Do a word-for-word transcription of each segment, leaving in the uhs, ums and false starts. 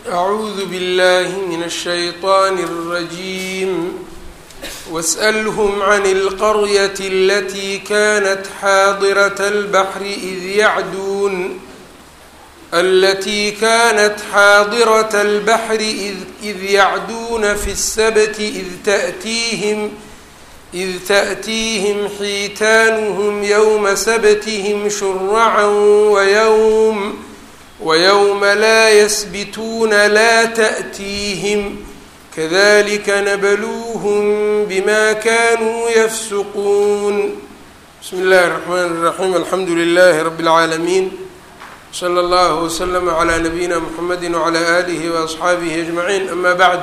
أعوذ بالله من الشيطان الرجيم واسألهم عن القرية التي كانت حاضرة البحر إذ يعدون التي كانت حاضرة البحر إذ, إذ يعدون في السبت إذ تأتيهم إذ تأتيهم حيتانهم يوم سبتهم شرعا ويوم ويوم لا يسبتون لا تأتيهم كذلك نبلوهم بما كانوا يفسقون. بسم الله الرحمن الرحيم. الحمد لله رب العالمين، صلى الله وسلم على نبينا محمد وعلى آله وأصحaabihi أجمعين. أما بعد،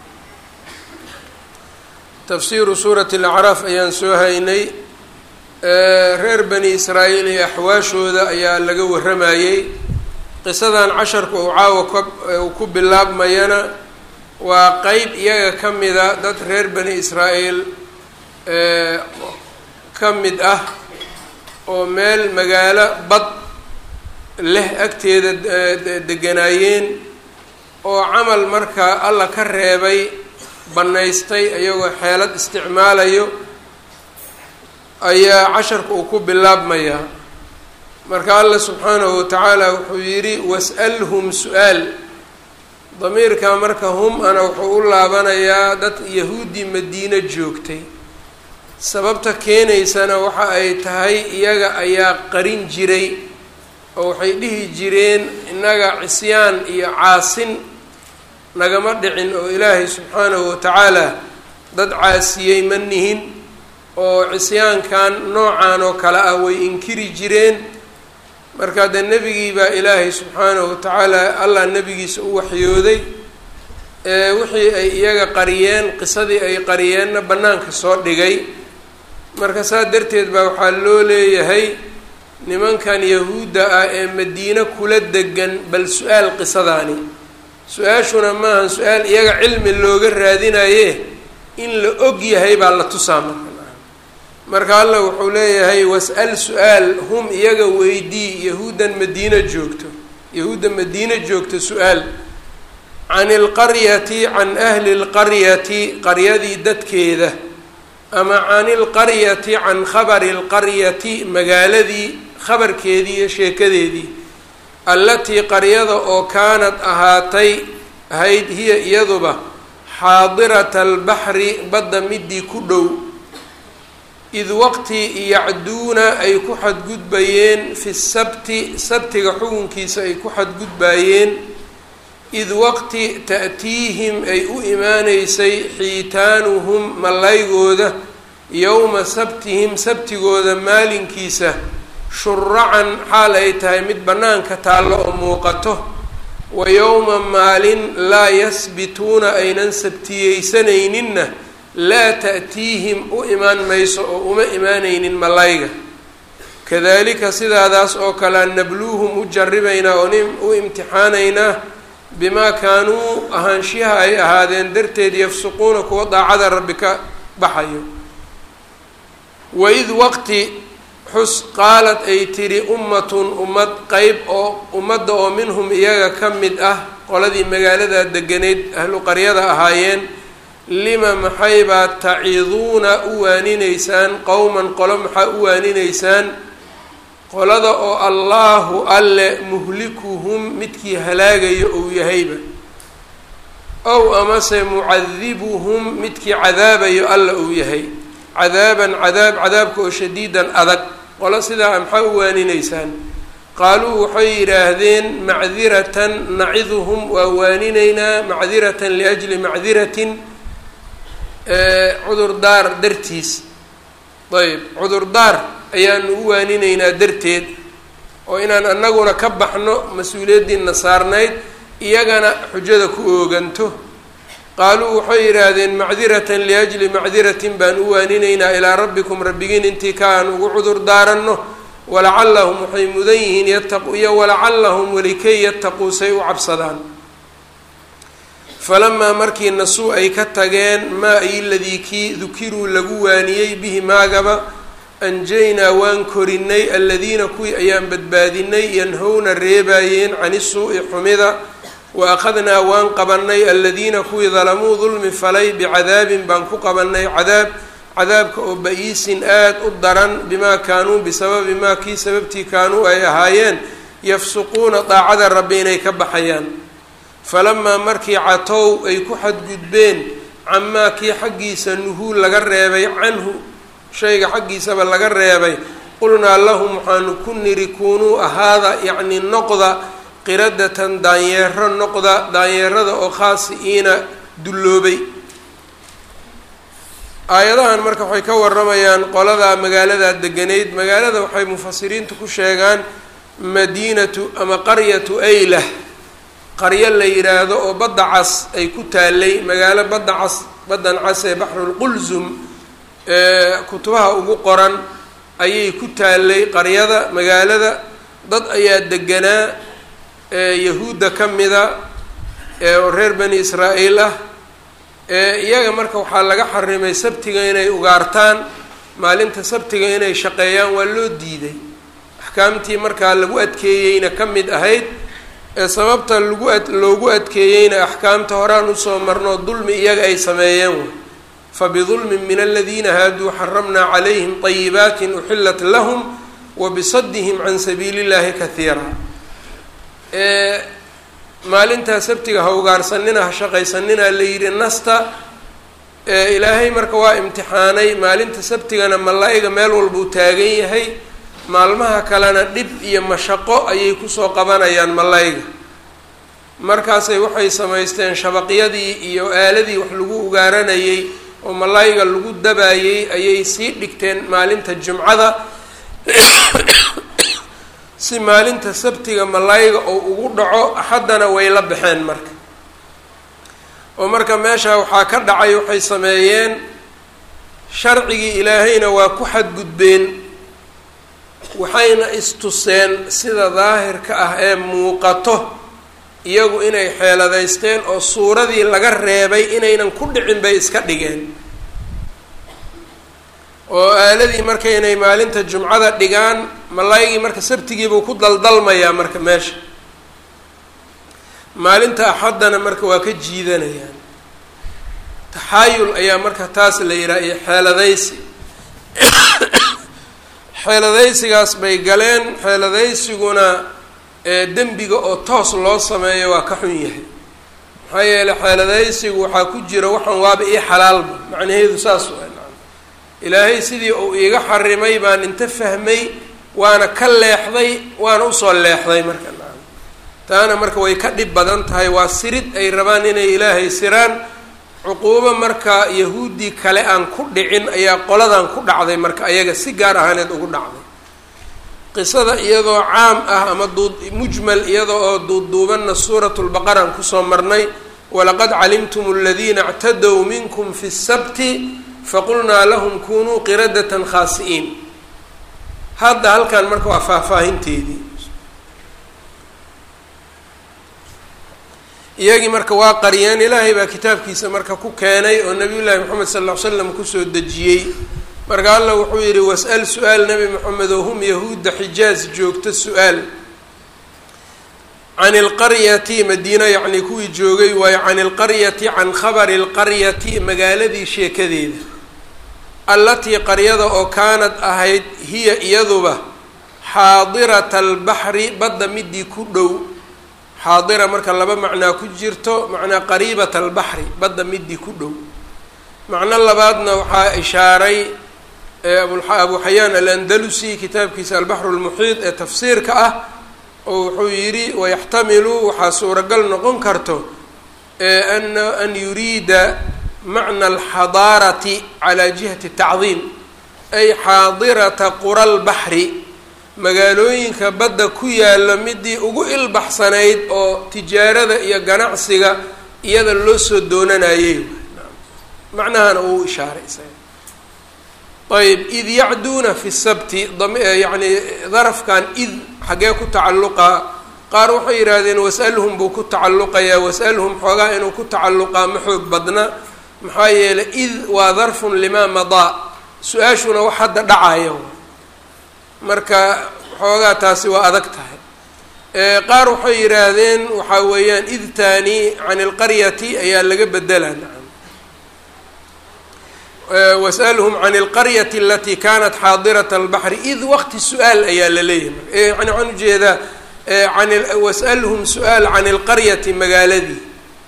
tafsiiru suurati الأعراaf ayaan soo haynay. reer bani israa'iil iyo axwaashooda ayaa laga warramayey. qisadan casharka uu caawa uu ku bilaabmayana waa qeyb iyaga ka mida dad reer bani israa'iil ka mid ah oo meel magaalo bad leh agteeda deganaayeen oo camal markaa alla ka reebay bannaystay iyagoo xeelad isticmaalayo ayaa casharka uu ku bilaabmayaa. marka alla subxaanahu watacaala wuxuu yidhi was'alhum su-aal. damiirka marka hum ana wuxuu u laabanayaa dad yahuudi madiino joogtay. sababta keenaysana waxa ay tahay iyaga ayaa qarin jiray oo waxay dhihi jireen innaga cisyaan iyo caasin nagama dhicin oo ilaahay subxaanahu watacaala dad caasiyey ma nihin, oo cisyaankan noocan oo kale ah way inkiri jireen. marka dee nebigii baa ilaahay subxaanahu watacaala allah nebigiisa u waxyooday ee wixii ay iyaga qariyeen, qisadii ay qariyeenna bannaanka soo dhigay. marka saa darteed baa waxaa loo leeyahay nimankan yahuudda ah ee madiine kula degan bal su-aal qisadaani. su-aashuna maahan su-aal iyaga cilmi looga raadinaye in la og yahay baa la tusaa marka marka allah wuxuu leeyahay was'al su-aal hum iyaga weydii yahuuddan madiina joogto yahuudda madiina joogto su-aal can ilqaryati can ahli lqaryati qaryadii dadkeeda, ama can ilqaryati can khabari lqaryati magaaladii khabarkeedii iyo sheekadeedii, allatii qaryada oo kaanad ahaatay ahayd hiya iyaduba xaadirata albaxri badda midii ku dhow, id waqti yacduuna ay ku xadgudbayeen fi sabti sabtiga xukunkiisa ay ku xadgudbayeen, id waqti ta'tiihim ay u imaaneysay xiitaanuhum mallaygooda yowma sabtihim sabtigooda maalinkiisa shuracan xaal ay tahay mid bannaanka taallo oo muuqato, wa yowma maalin laa yasbituuna aynan sabtiyeysanayninna laa ta'tiihim u imaan mayso oo uma imaanaynin malayga. kadalika sidaadaas oo kalea nabluuhum u jarribaynaa oo u imtixaanaynaa bimaa kaanuu ahaanshiyaha ay ahaadeen darteed yafsuquuna kuwa daacada rabbi ka baxayo. waid waqti xus qaalad ay tidhi ummatun ummad qeyb oo ummadda oo minhum iyaga ka mid ah qoladii magaalada deganeyd ahlu qaryada ahaayeen, lima maxay baad taciduuna u waaninaysaan qowman qolo maxaa u waaninaysaan qolada oo allaahu alle muhlikuhum midkii halaagayo ou yahayba, ow amase mucadibuhum midkii cadaabayo alla ou yahay, cadaaban cadaab cadaabka oo shadiidan adag. qolo sidaa maxaa u waaninaysaan? qaaluu waxay yidhaahdeen macdiratan naciduhum waa waaninaynaa macdiratan liajli macdiratin cudurdaar dartiis. ayb cudurdaar ayaanu u waaninaynaa darteed oo inaan annaguna ka baxno mas-uuliyaddiina saarnayd iyagana xujada ku ooganto. qaaluu waxay yidhaahdeen macdiratan liajli macdiratin baan u waaninaynaa ilaa rabbikum rabbigiin intii ka aan ugu cudur daaranno, walacallahum waxay mudan yihiin yataqu iyo walacallahum welikay yataquu say u cabsadaan. falamaa markii nasuu ay ka tageen maa ay ladii kii dukiruu lagu waaniyey bihi maagaba, anjaynaa waan korinay aladiina kuwii ayaan badbaadinay yanhowna reebaayeen cani suu-i xumida wa akhadnaa waan qabanay aladiina kuwii dalamuu dulmi falay bicadaabin baan ku qabanay cadaab cadaabka oo ba-iisin aada u daran bimaa kaanuu bisababi maa kii sababtii kaanuu ay ahaayeen yafsuquuna daacada rabbi inay ka baxayaan falamaa markii catow ay ku xadgudbeen camaa kii xaggiisa nuhuu laga reebay canhu shayga xaggiisaba laga reebay qulnaa lahum waxaanu ku niri kuunuu ahaada yacni noqda qiradatan daanyeero noqda daanyeerada oo khaasi'iina dulloobay aayadahan marka waxay ka waramayaan qolada magaalada deganayd magaalada waxay mufasiriintu ku sheegaan madiinatu ama qaryatu aylah qaryo la yidhaahdo oo badda cas ay ku taalay magaalo badda cas baddan cas ee baxrulqulsum ee kutubaha ugu qoran ayay ku taalay qaryada magaalada dad ayaa deganaa yahuudda ka mida ee reer bani israa'iil ah iyaga marka waxaa laga xarimay sabtiga inay ugaartaan maalinta sabtiga inay shaqeeyaan waa loo diiday axkaamtii markaa lagu adkeeyeyna ka mid ahayd ee sababta lagu ad loogu adkeeyeyna axkaamta horaan usoo marnoo dulmi iyaga ay sameeyeen way fabidulmin min aladiina haaduu xaramnaa calayhim طayibaatin uxilat lahum wabisadihim can sabiili llahi kahiira maalintaa sabtiga ha ugaarsanina ha shaqaysanina la yidhi nasta ilaahay marka waa imtixaanay maalinta sabtigana malaa-iga meel walbuu taagan yahay maalmaha kalena dhib iyo mashaqo ayay kusoo qabanayaan malaa-iga markaasay waxay samaysteen shabaqyadii iyo aaladii wax lagu ugaaranayay oo malaa-iga lagu dabaayey ayay sii dhigteen maalinta jumcada si maalinta sabtiga malaa-iga oo ugu dhaco axaddana way la baxeen marka oo marka meesha waxaa ka dhacay waxay sameeyeen sharcigii ilaahayna waa ku xadgudbeen waxayna istuseen sida daahirka ah ee muuqato iyagu inay xeeladaysteen oo suuradii laga reebay inaynan ku dhicin bay iska dhigeen oo aaladii marka inay maalinta jumcada dhigaan malaa-igii marka sabtigiibuu ku daldalmayaa marka meesha maalinta axaddana marka waa ka jiidanayaan taxaayul ayaa marka taas la yidhaha iyo xeeladaysi xeeladaysigaas bay galeen xeeladaysiguna ee dembiga oo toos loo sameeyo waa ka xun yahay maxaa yeeley xeeladaysigu waxaa ku jira waxaan waaba ii xalaalba macnaheedu saas waa ilaahay sidii uu iiga xarimay baan inta fahmay waana ka leexday waana usoo leexday marka nacam taana marka way ka dhib badan tahay waa sirid ay rabaan inay ilaahay siraan cuquubo marka yahuuddii kale aan ku dhicin ayaa qoladan ku dhacday marka ayaga si gaar ahaaneed ugu dhacday qisada iyadoo caam ah ama duud mujmal iyada oo duuduubanna suuratulbaqaraan kusoo marnay walaqad calimtum aladiina اctadow minkum fi sabti faqulnaa lahum kunuu qiradatan khaasi'iin hadda halkan marka waa faahfaahinteedii iyagii marka waa qariyeen ilaahay baa kitaabkiisa marka ku keenay oo nabiy llaahi moxamed sal ll ly slam kusoo dejiyey marka allah wuxuu yidhi was-al su-aal nebi moxamed oo hum yahuudda xijaaz joogta su-aal can ilqaryati madiina yacnii kuwii joogay waayo can ilqaryati can khabari lqaryati magaaladii sheekadeeda allatii qaryada oo kaanad ahayd hiya iyaduba xaadirata albaxri badda midii ku dhow xaadira marka laba macnaa ku jirto macnaa qariibata albaxri badda midii ku dhow macno labaadna waxaa ishaaray abu xayaan alandalusi kitaabkiisa albaxru lmuxiid ee tafsiirka ah oo wuxuu yidhi wayaxtamilu waxaa suuragal noqon karto an yuriida macna alxadaarati calaa jihati tacdiim ay xaadirata qura lbaxri magaalooyinka badda ku yaalla midii ugu ilbaxsanayd oo tijaarada iyo ganacsiga iyada loo soo doonanayay macnahana uu ishaaray isaga ayb id yacduuna fi sabti yani darafkan id xaggee ku tacalluqa qaar waxay yidhaahdeen was'alhum buu ku tacalluqayaa was'alhum xoogaa inuu ku tacalluqaa ma xoog badna maxaa yeelay id waa darfun limaa madaa su-aashuna wax hadda dhacaya marka xoogaa taasi waa adag tahay qaar waxay yidhaahdeen waxaa weeyaan id taani can ilqaryati ayaa laga bedelaa nacam was'alhum can ilqaryati alatii kanat xaadirat albaxri id waqti su-aal ayaa la leeyahay yani waxaan ujeedaa an was'alhum su-aal can ilqaryati magaaladii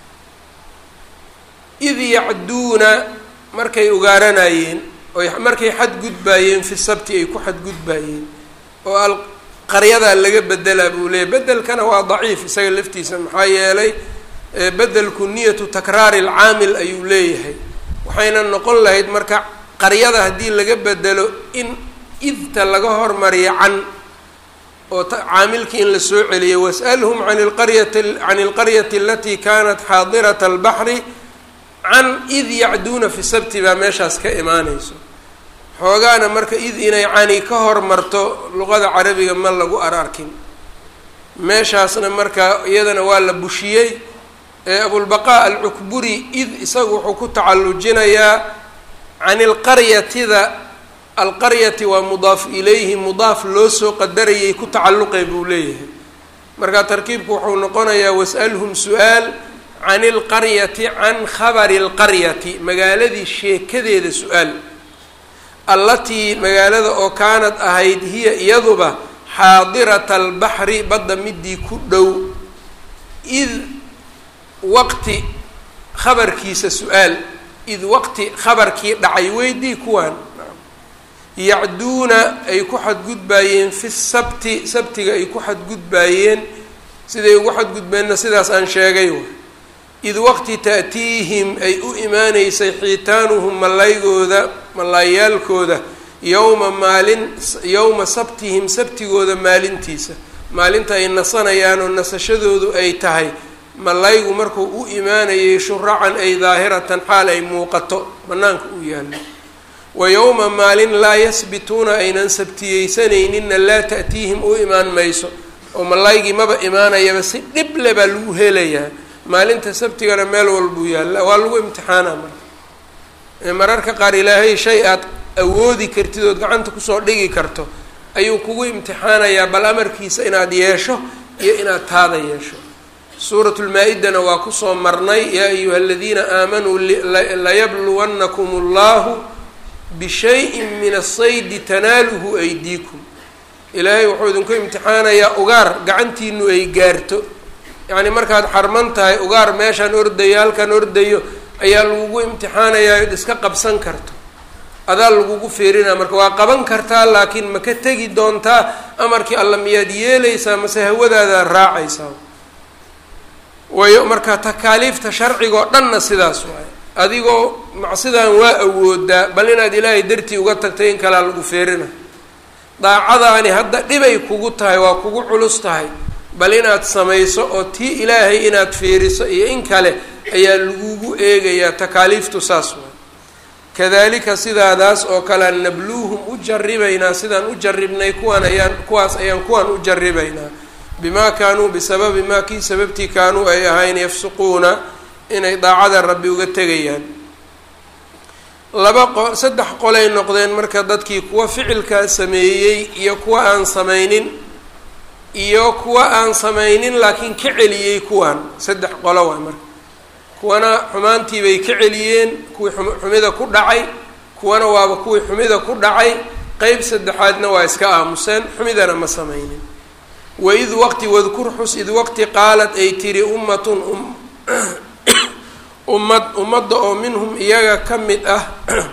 id yacduuna markay ugaaranayeen oy markay xadgudbaayeen fi sabti ay ku xadgudbaayeen oo qaryadaa laga bedelaa buu leeyahy bedelkana waa daciif isaga laftiisa maxaa yeelay bedelku niyatu takraari alcaamil ayuu leeyahay waxayna noqon lahayd marka qaryada haddii laga bedelo in idta laga hormariyo can oo caamilkii in la soo celiyo was'alhum can ilqaryati can ilqaryati alatii kanat xaadirata albaxri can id yacduuna fi sabti baa meeshaas ka imaanayso xoogaana marka id inay cani ka hormarto luqada carabiga ma lagu ararkin meeshaasna marka iyadana waa la bushiyey abulbaqaa alcukburi id isagu wuxuu ku tacallujinayaa can ilqaryatida alqaryati waa mudaaf ilayhi mudaaf loo soo qadarayay ku tacalluqay buu leeyahay marka tarkiibku wuxuu noqonayaa was'alhum su-aal can ilqaryati can khabari lqaryati magaaladii sheekadeeda su-aal allatii magaalada oo kaanad ahayd hiya iyaduba xaadirata albaxri badda midii ku dhow id waqti khabarkiisa su-aal id waqti khabarkii dhacay weydii kuwaan yacduuna ay ku xadgudbaayeen fi sabti sabtiga ay ku xadgudbaayeen siday ugu xadgudbeenna sidaas aan sheegay id waqti ta'tiihim ay u imaaneysay xiitaanuhum malaygooda malaayaalkooda yowma maalin yowma sabtihim sabtigooda maalintiisa maalinta ay nasanayaan oo nasashadoodu ay tahay malaygu markuu u imaanayay shuracan ay daahiratan xaal ay muuqato banaanka u yaallo wa yowma maalin laa yasbituuna aynan sabtiyeysanayninna laa ta'tiihim u imaan mayso oo malaygii maba imaanayaba si dhible baa lagu helayaa maalinta sabtigana meel walbuu yaalla waa lagu imtixaana marka mararka qaar ilaahay shay aad awoodi kartid ood gacanta kusoo dhigi karto ayuu kugu imtixaanayaa bal amarkiisa inaad yeesho iyo inaad taada yeesho suuratu lmaa-idana waa kusoo marnay yaa ayuha aladiina aamanuu layabluwannakum allahu bishayin min asaydi tanaaluhu aydiikum ilaahay wuxuu idinku imtixaanayaa ugaar gacantiinu ay gaarto yacni markaad xarman tahay ugaar meeshaan ordayo halkan ordayo ayaa lagugu imtixaanayaa od iska qabsan karto adaa lagugu fiirinaa marka waa qaban kartaa laakiin ma ka tegi doontaa amarkii alla miyaad yeelaysaa mase hawadaadaad raacaysaa wayo marka takaaliifta sharcigaoo dhanna sidaas waaye adigoo macsidan waa awoodaa bal inaad ilaahay dartii uga tagtay in kalea lagu fiirina daacadaani hadda dhibay kugu tahay waa kugu culus tahay bal inaad samayso oo tii ilaahay inaad fiiriso iyo in kale ayaa lagugu eegayaa takaaliiftu saas waay kadalika sidaadaas oo kale nabluuhum u jaribaynaa sidaan u jaribnay kuwaan ayaan kuwaas ayaan kuwaan u jaribaynaa bimaa kaanuu bisababi maa kii sababtii kaanuu ay ahayn yafsuquuna inay daacada rabbi uga tegayaan laba qo saddex qolay noqdeen marka dadkii kuwa ficilkaa sameeyey iyo kuwa aan samaynin iyo kuwa aan samaynin laakiin ka celiyey kuwaan saddex qolo waay marka kuwana xumaantii bay ka celiyeen kuwii xumida ku dhacay kuwana waaba kuwii xumida ku dhacay qeyb saddexaadna waa iska aamuseen xumidana ma samaynin waid waqti wadkur xus id waqti qaalad ay tiri ummatun ummad ummadda oo minhum iyaga ka mid ah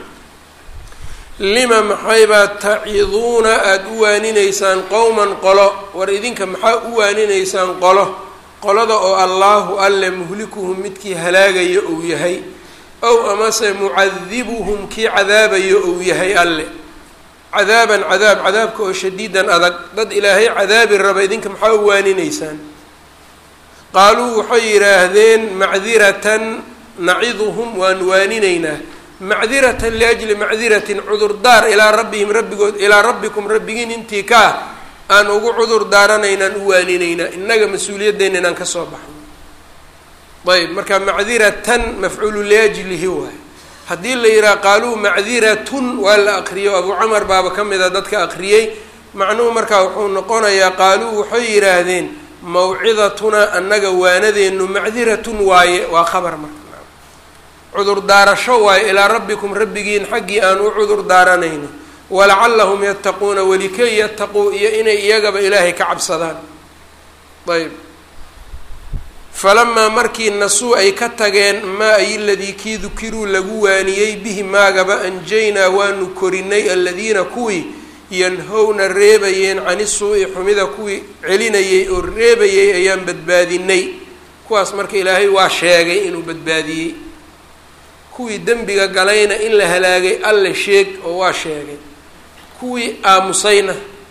lima maxaybaa taciduuna aada u waaninaysaan qowman qolo war idinka maxaa u waaninaysaan qolo qolada oo allaahu alle muhlikuhum midkii halaagayo ou yahay ow amase mucadibuhum kii cadaabayo ou yahay alle cadaaban cadaab cadaabka oo shadiidan adag dad ilaahay cadaabi raba idinka maxaa u waaninaysaan qaaluu waxay yidhaahdeen macdiratan naciduhum waan waaninaynaa macdiratan liajli macdiratin cudurdaar ilaa rabbihim rabbigood ilaa rabbikum rabbigiin intii ka ah aan ugu cudur daaranaynaan u waaninaynaa innaga mas-uuliyaddeena inaan kasoo baxno ayb marka macdiratan mafcuulu liajlihi waay haddii la yidhaha qaaluu macdiratun waa la aqriyo abu camar baaba ka mid a dadka aqriyey macnuhu markaa wuxuu noqonayaa qaaluu waxay yidhaahdeen mawcidatunaa annaga waanadeenu macdiratun waaye waa khabar marka cudur daarasho waaye ilaa rabbikum rabbigiin xaggii aan u cudur daaranayno walacallahum yattaquuna walikay yattaquu iyo inay iyagaba ilaahay ka cabsadaan. ayb falamaa markii nasuu ay ka tageen maa ay ladii kii dukiruu lagu waaniyey bihi maagaba anjaynaa waanu korinay aladiina kuwii yanhowna reebayeen cani suu-i xumida kuwii celinayey oo reebayey ayaan badbaadinay. kuwaas marka ilaahay waa sheegay inuu badbaadiyey, kuwii dembiga galayna in la halaagay alle sheeg oo waa sheegay, kuwii aamusayna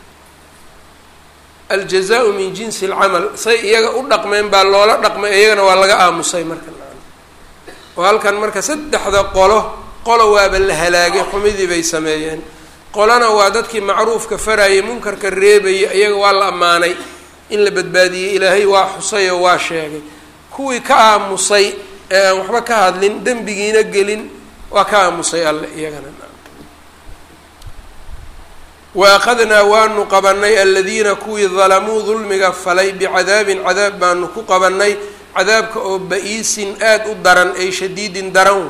aljazaau min jinsi alcamal say iyaga u dhaqmeen baa loola dhaqmay, iyagana waa laga aamusay marka oo halkan marka saddexda qolo qolo waaba la halaagay xumidii bay sameeyeen, qolana waa dadkii macruufka farayay munkarka reebayay iyaga waa la ammaanay in la badbaadiyey ilaahay waa xusay oo waa sheegay, kuwii ka aamusay ee aan waxba ka hadlin dembigiina gelin waa ka aamusay alle iyagana. waaqadnaa waanu qabanay aladiina kuwii dalamuu dulmiga falay bicadaabin cadaab baanu ku qabanay, cadaabka oo ba-iisin aada u daran ay shadiidin daran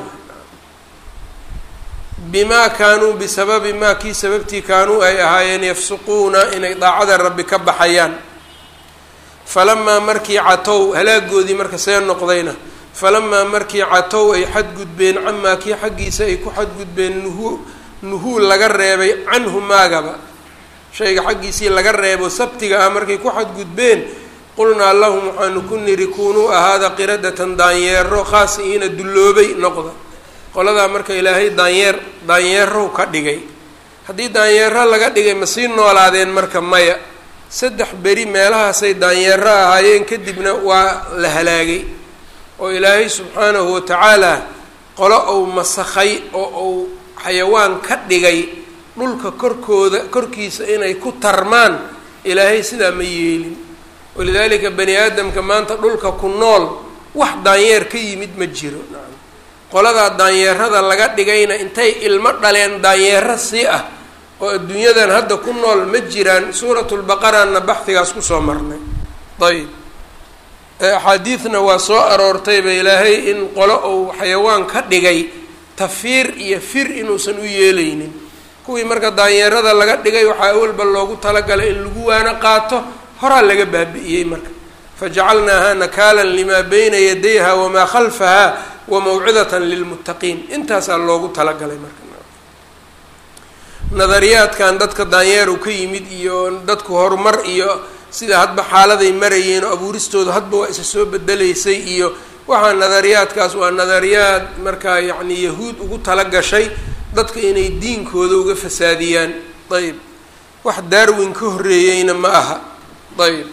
bimaa kaanuu bisababi maa kii sababtii kaanuu ay ahaayeen yafsuquuna inay daacada rabbi ka baxayaan. falamaa markii catow halaagoodii marka see noqdayna falamaa markii catow ay xadgudbeen camaa kii xaggiisa ay ku xadgudbeen nuhu nuhuu laga reebay canhu maagaba shayga xaggiisii laga reebo sabtiga ah markay ku xadgudbeen qulnaa lahum waxaanu ku niri kunuu ahaada qiradatan daanyeero khaasi'iina dulloobay noqda. qoladaa marka ilaahay daanyeer daanyeerow ka dhigay, haddii daanyeero laga dhigay ma sii noolaadeen marka maya, saddex beri meelahaasay daanyeero ahaayeen kadibna waa la halaagay oo ilaahay subxaanahu watacaala qolo ou masakhay oo ou xayawaan ka dhigay dhulka korkooda korkiisa inay ku tarmaan, ilaahay sidaa ma yeelin. walidaalika bani aadamka maanta dhulka ku nool wax daanyeer ka yimid ma jiro. qoladaa daanyeerada laga dhigayna intay ilmo dhaleen daanyeero sii ah oo adduunyadan hadda ku nool ma jiraan. suuratulbaqarana baxdigaas kusoo marnay. ayb axaadiidna waa soo aroortayba ilaahay in qolo ou xayawaan ka dhigay tafiir iyo fir inuusan u yeelaynin. kuwii marka daanyeerada laga dhigay waxaa awalba loogu talagalay in lagu waana qaato, horaa laga baabi'iyey marka fajacalnaaha nakaalan limaa bayna yadayha wamaa khalfaha wamawcidatan lilmuttaqiin. intaasaa loogu talagalay marka. nadariyaadkan dadka daanyeer u ka yimid iyo dadku horumar iyo sida hadba xaaladay marayeen oo abuuristooda hadba waa isa soo bedelaysay iyo waxaa nadariyaadkaas waa nadariyaad markaa yacni yahuud ugu tala gashay dadka inay diinkooda uga fasaadiyaan. ayb wax darwin ka horreeyeyna ma aha. ayb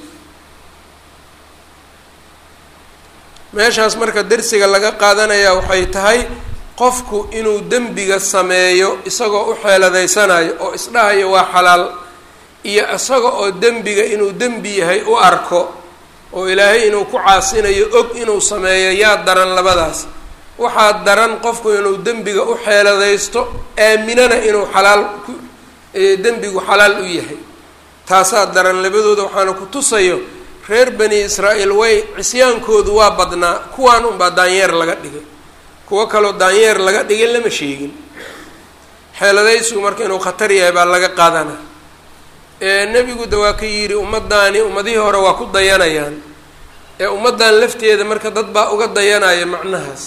meeshaas marka dersiga laga qaadanayaa waxay tahay qofku inuu dembiga sameeyo isagoo u xeeladaysanayo oo isdhahayo waa xalaal, iyo isaga oo dembiga inuu dembi yahay u arko oo ilaahay inuu ku caasinayo og inuu sameeyo yaa daran labadaas. waxaa daran qofku inuu dembiga u xeeladaysto aaminana inuu xalaal ku dembigu xalaal u yahay, taasaa daran labadooda. waxaana ku tusayo reer bani israa'iil way cisyaankoodu waa badnaa, kuwaan unbaa daanyeer laga dhigay, kuwo kaloo daanyeer laga dhigay lama sheegin. xeeladaysigu marka inuu khatar yahay baa laga qaadana. nebigu da waa ka yidhi ummadaani ummadihii hore waa ku dayanayaan, ee ummaddan lafteeda marka dad baa uga dayanaya macnahaas.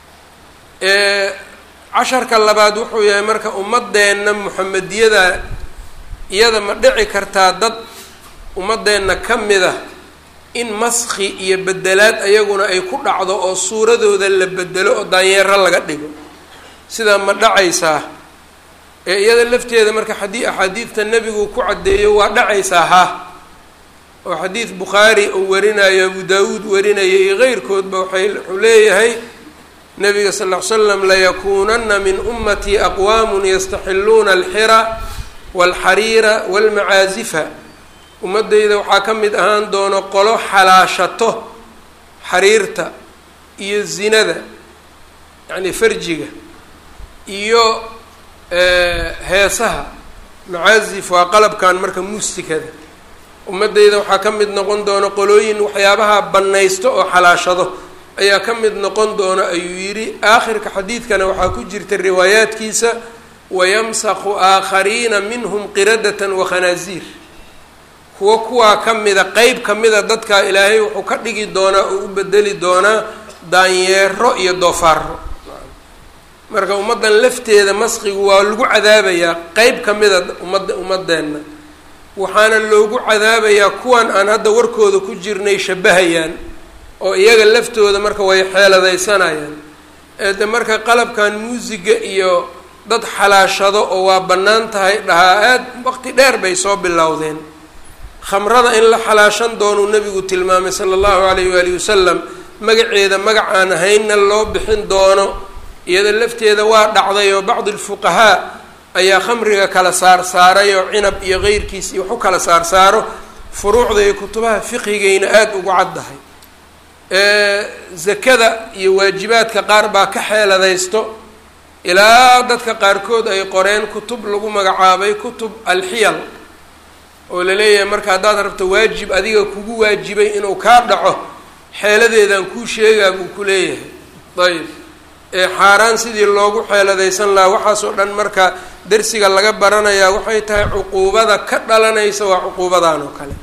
casharka labaad wuxuu yahay marka ummadeenna muxamediyada iyada ma dhici kartaa dad ummadeenna ka mid ah in maski iyo bedelaad ayaguna ay ku dhacdo oo suuradooda la bedelo oo daanyeero laga dhigo, sidaa ma dhacaysaa? ee iyada lafteeda marka xadii axaadiidta nebigu ku caddeeyo waa dhacaysaa ha, oo xadiid bukhaari uu warinayo abu daawuud warinaya iyo keyrkoodba waxay wuxuu leeyahay nabiga sal ll ly slam layakuunana min ummatii aqwaamun yastaxiluuna alxira walxariira walmacaazifa. ummadayda waxaa ka mid ahaan doono qolo xalaashato xariirta iyo zinada yacni farjiga iyo heesaha. macaazif waa qalabkan marka muusikada ummadeyda waxaa ka mid noqon doona qolooyin waxyaabaha bannaysto oo xalaashado ayaa ka mid noqon doona ayuu yidhi. aakhirka xadiidkana waxaa ku jirta riwaayaadkiisa wayamsaqu aakhariina minhum qiradatan wakhanaaziir, kuwo kuwaa ka mida qeyb ka mida dadkaa ilaahay wuxuu ka dhigi doonaa oo u bedeli doonaa daanyeero iyo doofaaro. marka ummaddan lafteeda masqigu waa lagu cadaabayaa qeyb ka mida ummadda ummadeenna, waxaana loogu cadaabayaa kuwan aan hadda warkooda ku jirnay shabahayaan oo iyaga laftooda marka way xeeladaysanayaan. eede marka qalabkan muusiga iyo dad xalaashado oo waa bannaan tahay dhahaa aad waqti dheer bay soo bilowdeen. khamrada in la xalaashan doonuu nebigu tilmaamay sala allahu calayhi waalihi wasalam, magaceeda magac aan ahaynna loo bixin doono. iyada lafteeda waa dhacday oo bacdi alfuqahaa ayaa khamriga kala saar saaray oo cinab iyo keyrkiis iyo wax u kala saar saaro. furuucda iyo kutubaha fiqhigayna aada ugu caddahay. zakada iyo waajibaadka qaar baa ka xeeladaysto ilaa dadka qaarkood ay qoreen kutub lagu magacaabay kutub alxiyal, oo la leeyahay marka haddaad rabto waajib adiga kugu waajibay inuu kaa dhaco xeeladeedan kuu sheegaa buu ku leeyahay. ayib ee xaaraan sidii loogu xeeladaysan lahaa waxaasoo dhan marka darsiga laga baranayaa waxay tahay cuquubada ka dhalanaysa waa cuquubadan oo kale.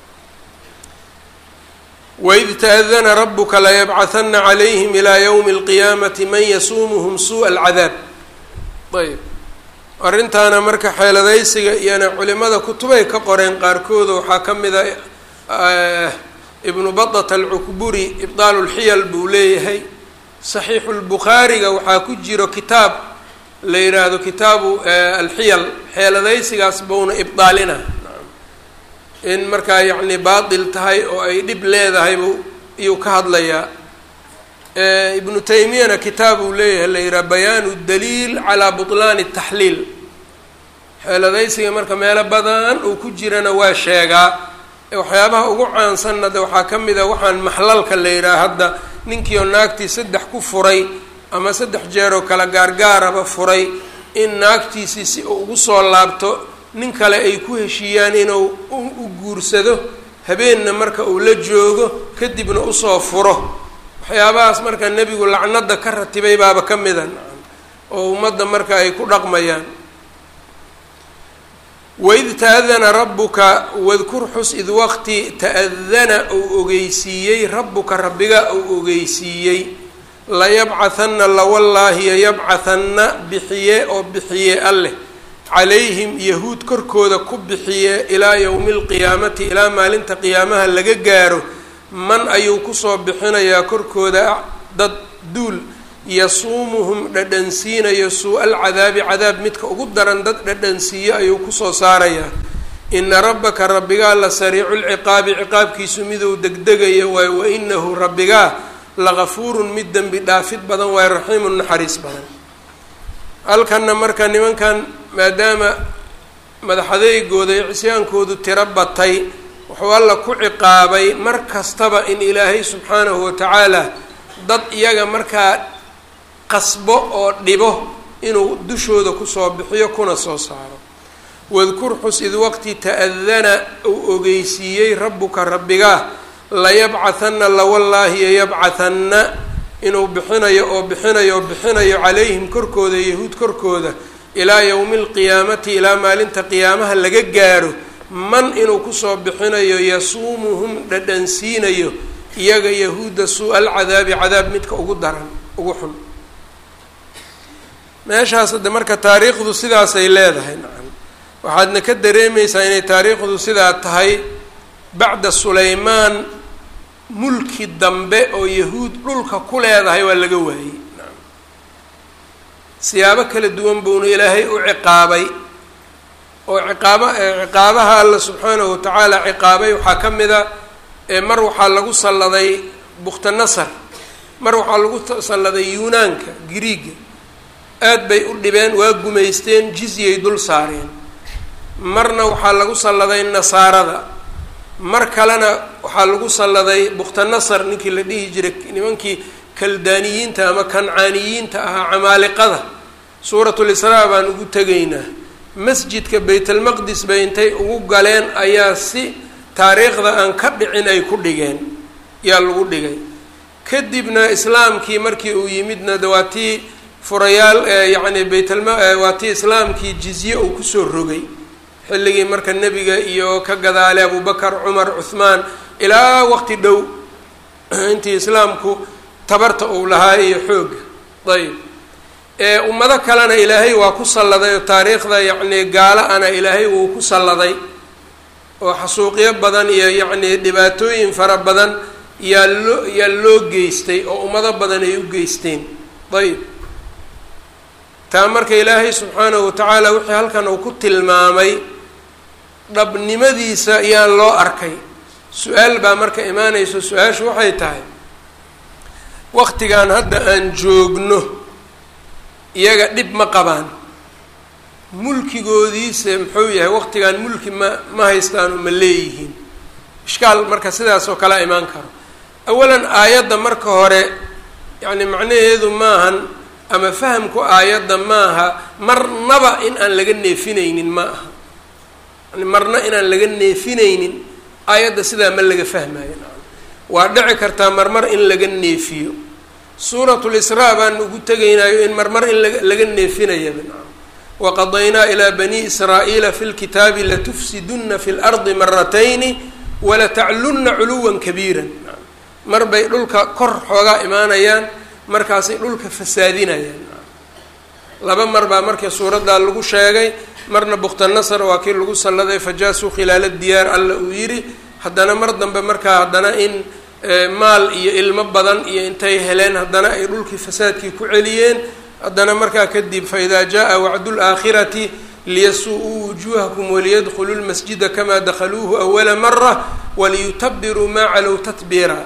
waid ta'adana rabuka layabcahana calayhim ilaa yowmi alqiyaamati man yasuumuhum suu'a alcadaab. ayb arrintaana marka xeeladaysiga iyana culimada kutubay ka qoreen qaarkooda waxaa ka mid a ibnu badata alcukburi ibdaalu lxiyal buu leeyahay. saxiixu lbukhaariga waxaa ku jiro kitaab la yidhaahdo kitaabu alxiyal, xeeladaysigaas buuna ibdaalina in markaa yacni baatil tahay oo ay dhib leedahay buu iyuu ka hadlayaa. ibnu taymiyana kitaab uu leeyahay la yidhaha bayaanu daliil calaa butlaani taxliil. xeeladaysiga marka meelo badan uu ku jirana waa sheegaa. waxyaabaha ugu caansanna de waxaa ka mid a waxaan maxlalka la yidhaha hadda ninkii oo naagtii saddex ku furay ama saddex jeeroo kala gaargaaraba furay in naagtiisii si uu ugu soo laabto nin kale ay ku heshiiyaan inuu u guursado, habeenna marka uu la joogo kadibna usoo furo. waxyaabahaas marka nebigu lacnada ka ratibay baaba ka mida oo ummadda marka ay ku dhaqmayaan. waid ta'adana rabuka wadkur xus id waqti ta'adana uu ogeysiiyey rabuka rabbiga uu ogeysiiyey layabcahana lawallaahi yabcahana bixiye oo bixiye alleh calayhim yahuud korkooda ku bixiye ilaa yowmi alqiyaamati ilaa maalinta qiyaamaha laga gaaro man ayuu kusoo bixinayaa korkooda dad duul yasuumuhum dhadhansiinayo suu alcadaabi cadaab midka ugu daran dad dhadhansiiyo ayuu kusoo saarayaa. ina rabbaka rabbigaa la sariicu lciqaabi ciqaabkiisu miduu degdegayo waayo wainahu rabbigaa lagafuurun mid dembi dhaafid badan waayo raxiimun naxariis badan. halkanna marka nimankan maadaama madaxadeygooda iyo cisyaankoodu tiro batay wuxuu alla ku ciqaabay mar kastaba in ilaahay subxaanahu watacaala dad iyaga markaa qasbo oo dhibo inuu dushooda kusoo bixiyo kuna soo saaro. wadkur xus id waqti ta'adana uu ogeysiiyey rabuka rabbigaa layabcahana lawallaahi yabcahana inuu bixinayo oo bixinayo oo bixinayo calayhim korkooda yahuud korkooda ilaa yowmi alqiyaamati ilaa maalinta qiyaamaha laga gaaro man inuu kusoo bixinayo yasuumuhum dhadhansiinayo iyaga yahuudda suu-a alcadaabi cadaab midka ugu daran ugu xun. meeshaas hadde marka taariikhdu sidaasay leedahay nacam waxaadna ka dareemaysaa inay taariikhdu sidaa tahay. bacda sulaymaan mulki dambe oo yahuud dhulka ku leedahay waa laga waayey nacam. siyaabo kala duwan buuna ilaahay u ciqaabay oo ciqaaba ciqaabaha alla subxaanahu watacaala ciqaabay waxaa ka mid a mar waxaa lagu salladay bukhtanasar, mar waxaa lagu salladay yunaanka griiga. aad bay u dhibeen, waa gumaysteen, jizyay dul saareen. marna waxaa lagu salladay nasaarada, mar kalena waxaa lagu salladay bukhtanasar ninkii la dhihi jiray nimankii kaldaaniyiinta ama kancaaniyiinta ahaa camaaliqada. suuratulisraa baan ugu tegaynaa. masjidka baytalmaqdis bay intay ugu galeen ayaa si taariikhda aan ka dhicin ay ku dhigeen yaa lagu dhigay. kadibna islaamkii markii uu yimidna de waa tii furayaal yacni baytalma waa tii islaamkii jizye uu kusoo rogay xilligii marka nebiga iyo ka gadaale abubakar cumar cuhmaan ilaa waqti dhow intii islaamku tabarta uu lahaa iyo xooga. ayb ee ummado kalena ilaahay waa ku salladay oo taariikhda yacni gaalo ana ilaahay wuu ku salladay oo xasuuqyo badan iyo yacni dhibaatooyin fara badan yaa loo yaa loo geystay oo ummado badan ay u geysteen. ayb taa marka ilaahay subxaanahu watacaala wixii halkan uu ku tilmaamay dhabnimadiisa ayaan loo arkay. su-aal baa marka imaanayso, su-aashu waxay tahay waqtigan hadda aan joogno iyaga dhib ma qabaan, mulkigoodiise muxuu yahay, waqtigan mulki ma ma haystaan oo ma leeyihiin? ishkaal marka sidaas oo kala imaan karo. awalan aayadda marka hore yacni macnaheedu maahan ama fahamku aayadda maaha marnaba in aan laga neefinaynin ma aha, yani marna inaan laga neefinaynin aayadda sidaa ma laga fahmayo. waa dhici kartaa marmar in laga neefiyo. suuratu lisraa baan ugu tegaynayo in marmar in laga laga neefinayaba. waqadaynaa ilaa bani israa'iila fi lkitaabi latufsidunna fi lardi maratayni walataclunna culuwan kabiiran. mar bay dhulka kor xoogaa imaanayaan, markaasay dhulka fasaadinayaan. laba mar baa markii suuraddaa lagu sheegay, marna buktanasar waa kii lagu salladay fajaasuu khilaala diyaar alla uu yidhi, haddana mar dambe markaa haddana in maal iyo ilmo badan iyo intay heleen haddana ay dhulkii fasaadkii ku celiyeen. haddana markaa kadib faidaa jaa wacdu laakhirati liyasuu-uu wujuuhakum waliyadkhuluu lmasjida kamaa dakhaluuhu awala mara waliyutabiruu maa calow tatbiira.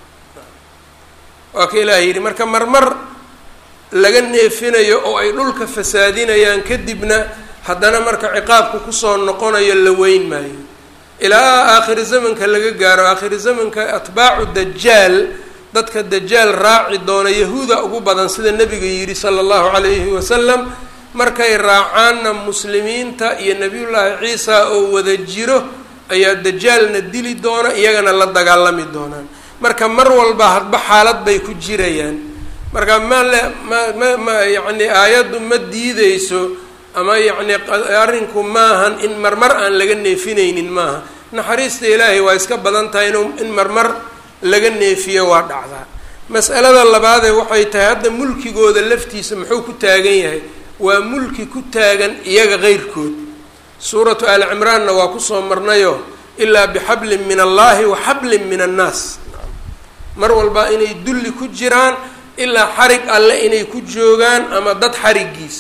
waa ka ilaaha yidhi marka marmar laga neefinayo oo ay dhulka fasaadinayaan, kadibna haddana marka ciqaabku kusoo noqonayo la weyn maayo ilaa aakhiri zamanka laga gaaro. aakhiri zamanka atbaacu dajaal, dadka dajaal raaci doona yahuuda ugu badan sida nebiga yidhi sala allahu calayhi wasalam. markay raacaanna muslimiinta iyo nebiyullaahi ciisa oo wada jiro ayaa dajaalna dili doona, iyagana la dagaalami doonaan. marka mar walba hadba xaalad bay ku jirayaan. marka ma le ma ma ma yacni aayaddu ma diideyso ama yacni arrinku maahan in marmar aan laga neefinaynin maaha. naxariista ilaahay waa iska badan tahay inu in marmar laga neefiyo waa dhacdaa. mas'alada labaadee waxay tahay hadda mulkigooda laftiisa muxuu ku taagan yahay? waa mulki ku taagan iyaga keyrkood. suuratu aali cimraanna waa kusoo marnayo ilaa bixablin min allahi wa xablin min annaas. mar walba inay dulli ku jiraan ilaa xarig alle inay ku joogaan ama dad xarigiis.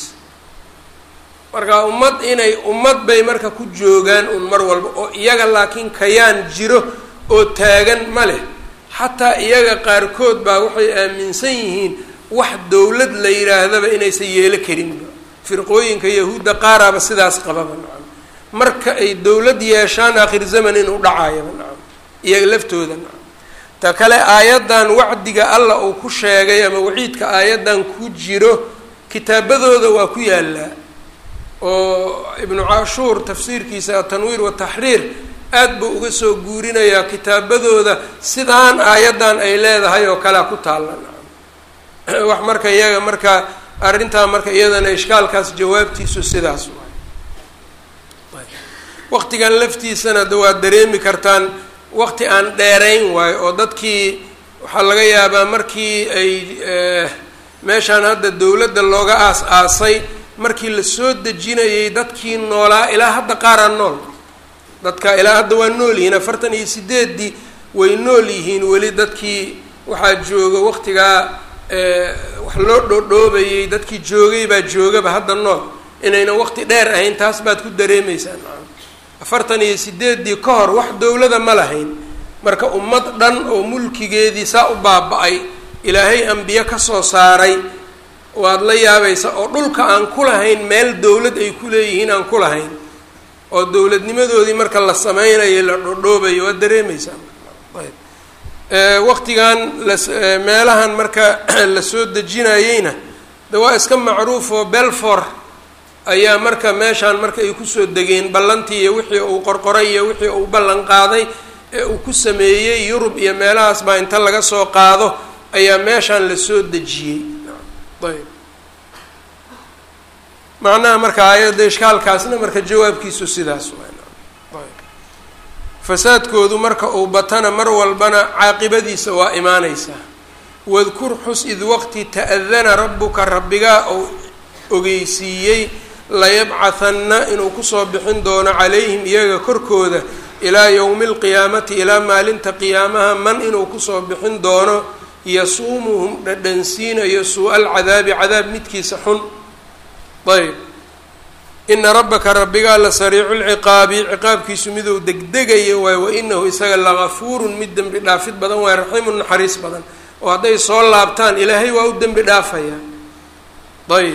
marka ummad inay ummad bay marka ku joogaan un mar walba, oo iyaga laakiin kayaan jiro oo taagan ma leh. xataa iyaga qaarkood baa waxay aaminsan yihiin wax dowlad la yidhaahdaba inaysan yeelo karinba. firqooyinka yahuudda qaaraaba sidaas qababa nacam. marka ay dowlad yeeshaan aakhir zaman inuu dhacayaba nacam iyaga laftooda nacam. ta kale aayaddan wacdiga alla uu ku sheegay ama waciidka aayaddan ku jiro kitaabadooda waa ku yaallaa. oo ibnu cashuur tafsiirkiisa atanwiir wataxriir aad buu uga soo guurinayaa kitaabadooda sidaan aayaddan ay leedahay oo kalea ku taalla nacam. wax marka iyaga marka arrintaa marka iyadana ishkaalkaas jawaabtiisu sidaas waay. waqtigan laftiisana de waad dareemi kartaan waqti aan dheerayn waayo oo dadkii waxaa laga yaabaa markii ay meeshaan hadda dowladda looga aas-aasay markii la soo dejinayay dadkii noolaa ilaa hadda qaaraa nool. dadka ilaa hadda waa nool yihiin, afartan iyo sideeddii way nool yihiin weli. dadkii waxaa jooga waqtigaa wax loo dhoodhoobayay dadkii joogay baa joogaba hadda nool. inaynan waqti dheer ahayn taas baad ku dareemaysaa nacam. afartan iyo sideeddii ka hor wax dowlada ma lahayn. marka ummad dhan oo mulkigeedii saa u baaba-ay ilaahay ambiye ka soo saaray waad la yaabaysa, oo dhulka aan ku lahayn meel dowlad ay ku leeyihiin aan ku lahayn, oo dowladnimadoodii marka la sameynayo la dhodhoobayo waad dareemaysaa. ayb waqtigan las meelahan marka la soo dejinayeyna de waa iska macruuf oo belfor ayaa marka meeshaan marka ay kusoo degeen ballantii iyo wixii uu qorqoray iyo wixii uu ballan qaaday ee uu ku sameeyey yurub iyo meelahaas baa inta laga soo qaado ayaa meeshaan lasoo dejiyey. ayb macnaha marka aayadda ishkaalkaasna marka jawaabkiisu sidaas waay. fasaadkoodu marka uu batana mar walbana caaqibadiisa waa imaaneysaa. wadkur xus id waqti ta'adana rabbuka rabbigaa ou ogeysiiyey layabcahanna inuu kusoo bixin doono calayhim iyaga korkooda ilaa yowmi alqiyaamati ilaa maalinta qiyaamaha man inuu kusoo bixin doono yasuumuhum dhadhansiinayo suu-a alcadaabi cadaab midkiisa xun. ayb ina rabbaka rabbigaa la sariicu lciqaabi ciqaabkiisu miduu degdegayo waay wa inahu isaga lagafuurun mid dembi dhaafid badan waay raxiimun naxariis badan oo hadday soo laabtaan ilaahay waa u dembi dhaafaya. ayb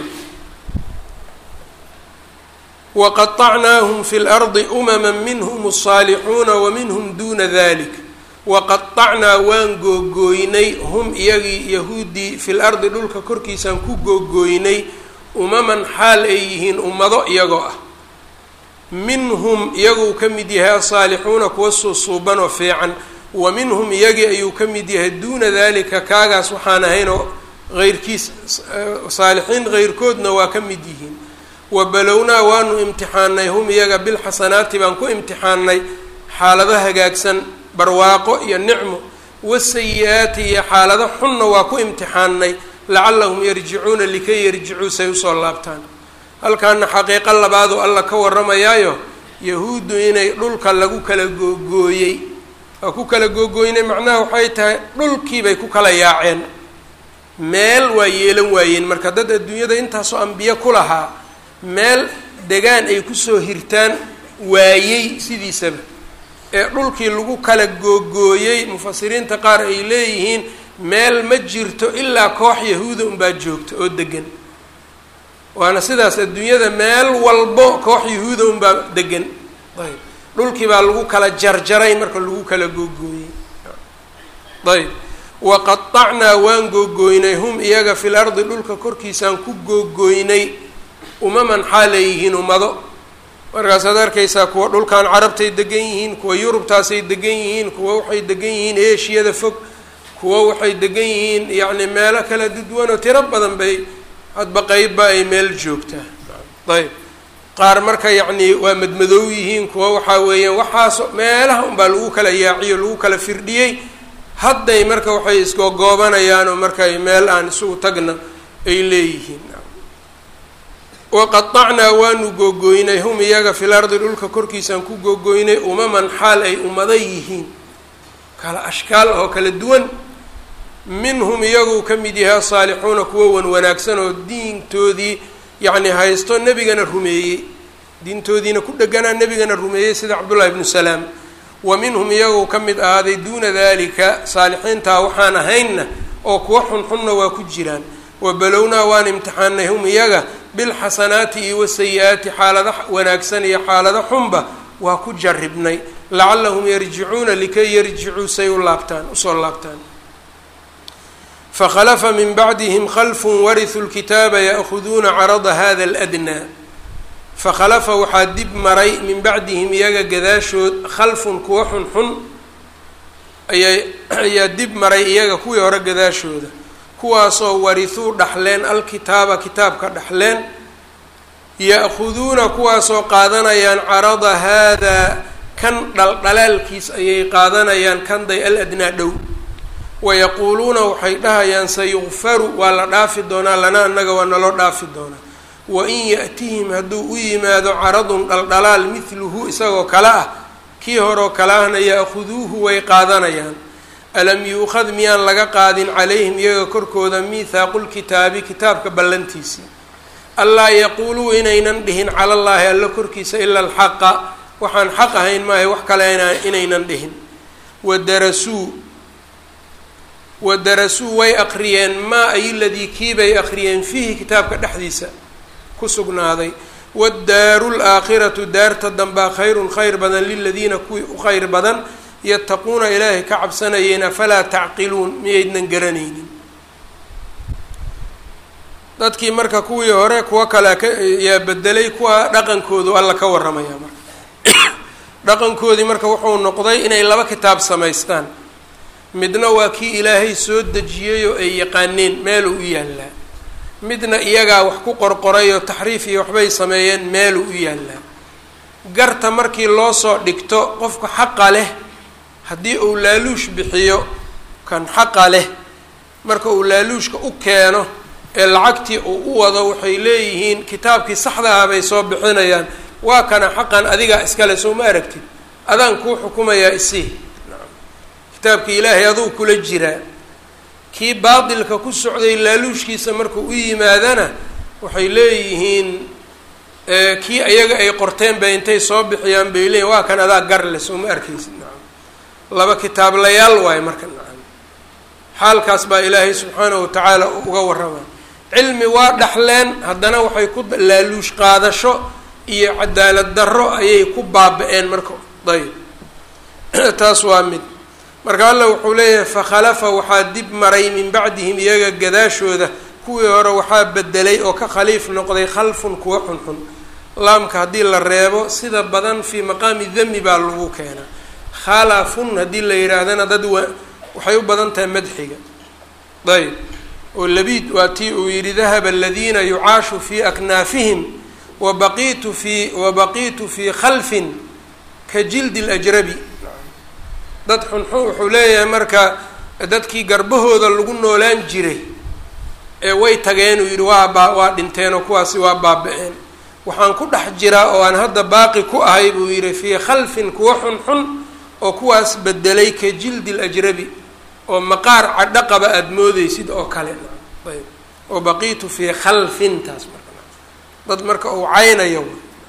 waqaطacnaahum fi lardi umama minhum الصaalixuuna wa minhum duna dalik. waqaطacnaa waan googooynay hum iyagii yahuuddii fi lardi dhulka korkiisaan ku googooynay umaman xaal ay yihiin ummado iyagoo ah minhum iyaguu ka mid yahay asaalixuuna kuwa suusuuban oo fiican wa minhum iyagii ayuu ka mid yahay duuna dalika kaagaas waxaan ahaynoo heyrkiis saalixiin heyrkoodna waa ka mid yihiin. wabalownaa waanu imtixaanay hum iyaga bilxasanaati baan ku imtixaanay xaalado hagaagsan barwaaqo iyo nicmo wasayi-aati iyo xaalado xunna waa ku imtixaanay lacallahum yarjicuuna likay yarjicuu say usoo laabtaan. halkaana xaqiiqo labaadu alla ka warramayaayo yahuuddu inay dhulka lagu kala googooyey waa ku kala googooynay macnaha waxay tahay dhulkiibay ku kala yaaceen meel waa yeelan waayeen. marka dad adduunyada intaasoo ambiye ku lahaa meel degaan ay kusoo hirtaan waayey sidiisaba ee dhulkii lagu kala googooyey mufasiriinta qaar ay leeyihiin meel ma jirto ilaa koox yahuuda unbaa joogta oo degan. waana sidaas adduunyada meel walbo koox yahuuda unbaa degan. ayb dhulkii baa lagu kala jarjaray marka lagu kala googooyey. ayb waqaطacnaa waan googooynay hum iyaga fi lardi dhulka korkiisaan ku googooynay umaman xaalay yihiin ummado. markaasaad arkaysaa kuwa dhulkan carabtay degan yihiin, kuwa yurubtaasay degan yihiin, kuwa waxay degan yihiin eeshiyada fog, kuwa waxay degan yihiin yacni meelo kala duwan oo tiro badan bay hadba qeybba ay meel joogtaa. ayb qaar marka yacni waa madmadow yihiin, kuwa waxaa weeyaan waxaas meelaha unbaa lagu kala yaaciyo lagu kala firdhiyey. hadday marka waxay isgogoobanayaan oo markay meel aan isugu tagna ay leeyihiin. waqaطacnaa waanu googooynay hum iyaga fil ardi dhulka korkiisaan ku googooynay umaman xaal ay ummado yihiin kala ashkaal oo kala duwan. minhum iyaguu ka mid yahay asaalixuuna kuwa wan wanaagsan oo diintoodii yacni haysto nebigana rumeeyey diintoodiina ku dheganaa nebigana rumeeyey sida cabdullahi ibnu salaam. wa minhum iyaguu ka mid ahaaday duuna dalika saalixiintaa waxaan ahaynna oo kuwa xunxunna waa ku jiraan. wabalownaa waan imtixaanay hum iyaga bilxasanaati iyo wasayi-aati xaalado wanaagsan iyo xaalado xunba waa ku jarribnay lacallahum yarjicuuna likay yarjicuu say u laabtaan usoo laabtaan. fakhalafa min bacdihim khalfun warithuu lkitaaba ya'khuduuna carada hada aladnaa. fakhalafa waxaa dib maray min bacdihim iyaga gadaashood khalfun kuwa xunxun ayaa ayaa dib maray iyaga kuwii hore gadaashooda kuwaasoo warithuu dhaxleen alkitaaba kitaabka dhaxleen ya'khuduuna kuwaasoo qaadanayaan carada haadaa kan dhaldhalaalkiis ayay qaadanayaan kanday aladnaa dhow. wayaquuluuna waxay dhahayaan sayukfaru waa la dhaafi doonaa lana annaga waa naloo dhaafi doonaa. wain ya'tihim hadduu u yimaado caradun dhaldhalaal midluhu isagoo kale ah kii horoo kale ahna ya'khuduuhu way qaadanayaan. alam yuukhad miyaan laga qaadin calayhim iyaga korkooda miithaaqu lkitaabi kitaabka ballantiisii allaa yaquuluu inaynan dhihin cala allaahi alla korkiisa ila alxaqa waxaan xaq ahayn maahay wax kale inaynan dhihin. wadarasuu wadarasuu way aqriyeen maa ay ladii kiibay aqriyeen fiihi kitaabka dhexdiisa ku sugnaaday. waddaaru laakhiratu daarta dambaa khayrun khayr badan liladiina kuwii u khayr badan yattaquuna ilaahay ka cabsanayeen afalaa tacqiluun miyaydnan garanaynin. dadkii marka kuwii hore kuwa kale yaa bedelay kuwa dhaqankoodu alla ka warramaya marka dhaqankoodii marka wuxuu noqday inay laba kitaab samaystaan midna waa kii ilaahay soo dejiyey oo ay yaqaaneen meeluu u yaallaa midna iyagaa wax ku qorqoray oo taxriif iyo waxbay sameeyeen meeluu u yaallaa garta markii loo soo dhigto qofka xaqa leh haddii uu laaluush bixiyo kan xaqa leh marka uu laaluushka u keeno ee lacagtii uu u wado waxay leeyihiin kitaabkii saxda ah bay soo bixinayaan waa kana xaqan adigaa iskale soo ma aragtid adaan kuu xukumayaa isii kitaabkii ilaahay aduu kula jiraa kii baatilka ku socday laaluushkiisa markuu u yimaadana waxay leeyihiin kii ayaga ay qorteen ba intay soo bixiyaan bay leeyihin waa kan adaa gar le soo ma arkaysid nacam laba kitaablayaal waayo marka nacam xaalkaas baa ilaahay subxaanahu watacaala uga warrama cilmi waa dhaxleen haddana waxay ku laaluush qaadasho iyo cadaalad darro ayay ku baaba-een marka dayib taas waa mid marka alla wuxuu leeyahay fakhalafa waxaa dib maray min bacdihim iyaga gadaashooda kuwii hore waxaa bedelay oo ka khaliif noqday khalfun kuwa xunxun laamka haddii la reebo sida badan fii maqaami dami baa lagu keenaa khalafun haddii la yidhaahdana dad wa waxay u badan tahay madxiga ayb oo labiid waa tii uu yidhi dahaba aladiina yucaashu fii aknaafihim wabaqiitu fii wabaqiitu fii khalfin ka jildi lajrabi dad xunxun wuxuu leeyahay marka dadkii garbahooda lagu noolaan jiray ee way tageen uu yidhi waa baa waa dhinteen oo kuwaasi waa baaba-een waxaan ku dhex jiraa oo aan hadda baaqi ku ahay buu yidhi fii khalfin kuwa xunxun oo kuwaas bedelay ka jildi lajrabi oo maqaar cadhaqaba aada moodeysid oo kale ayb oo baqiitu fii khalfin taas marka dad marka uu caynayo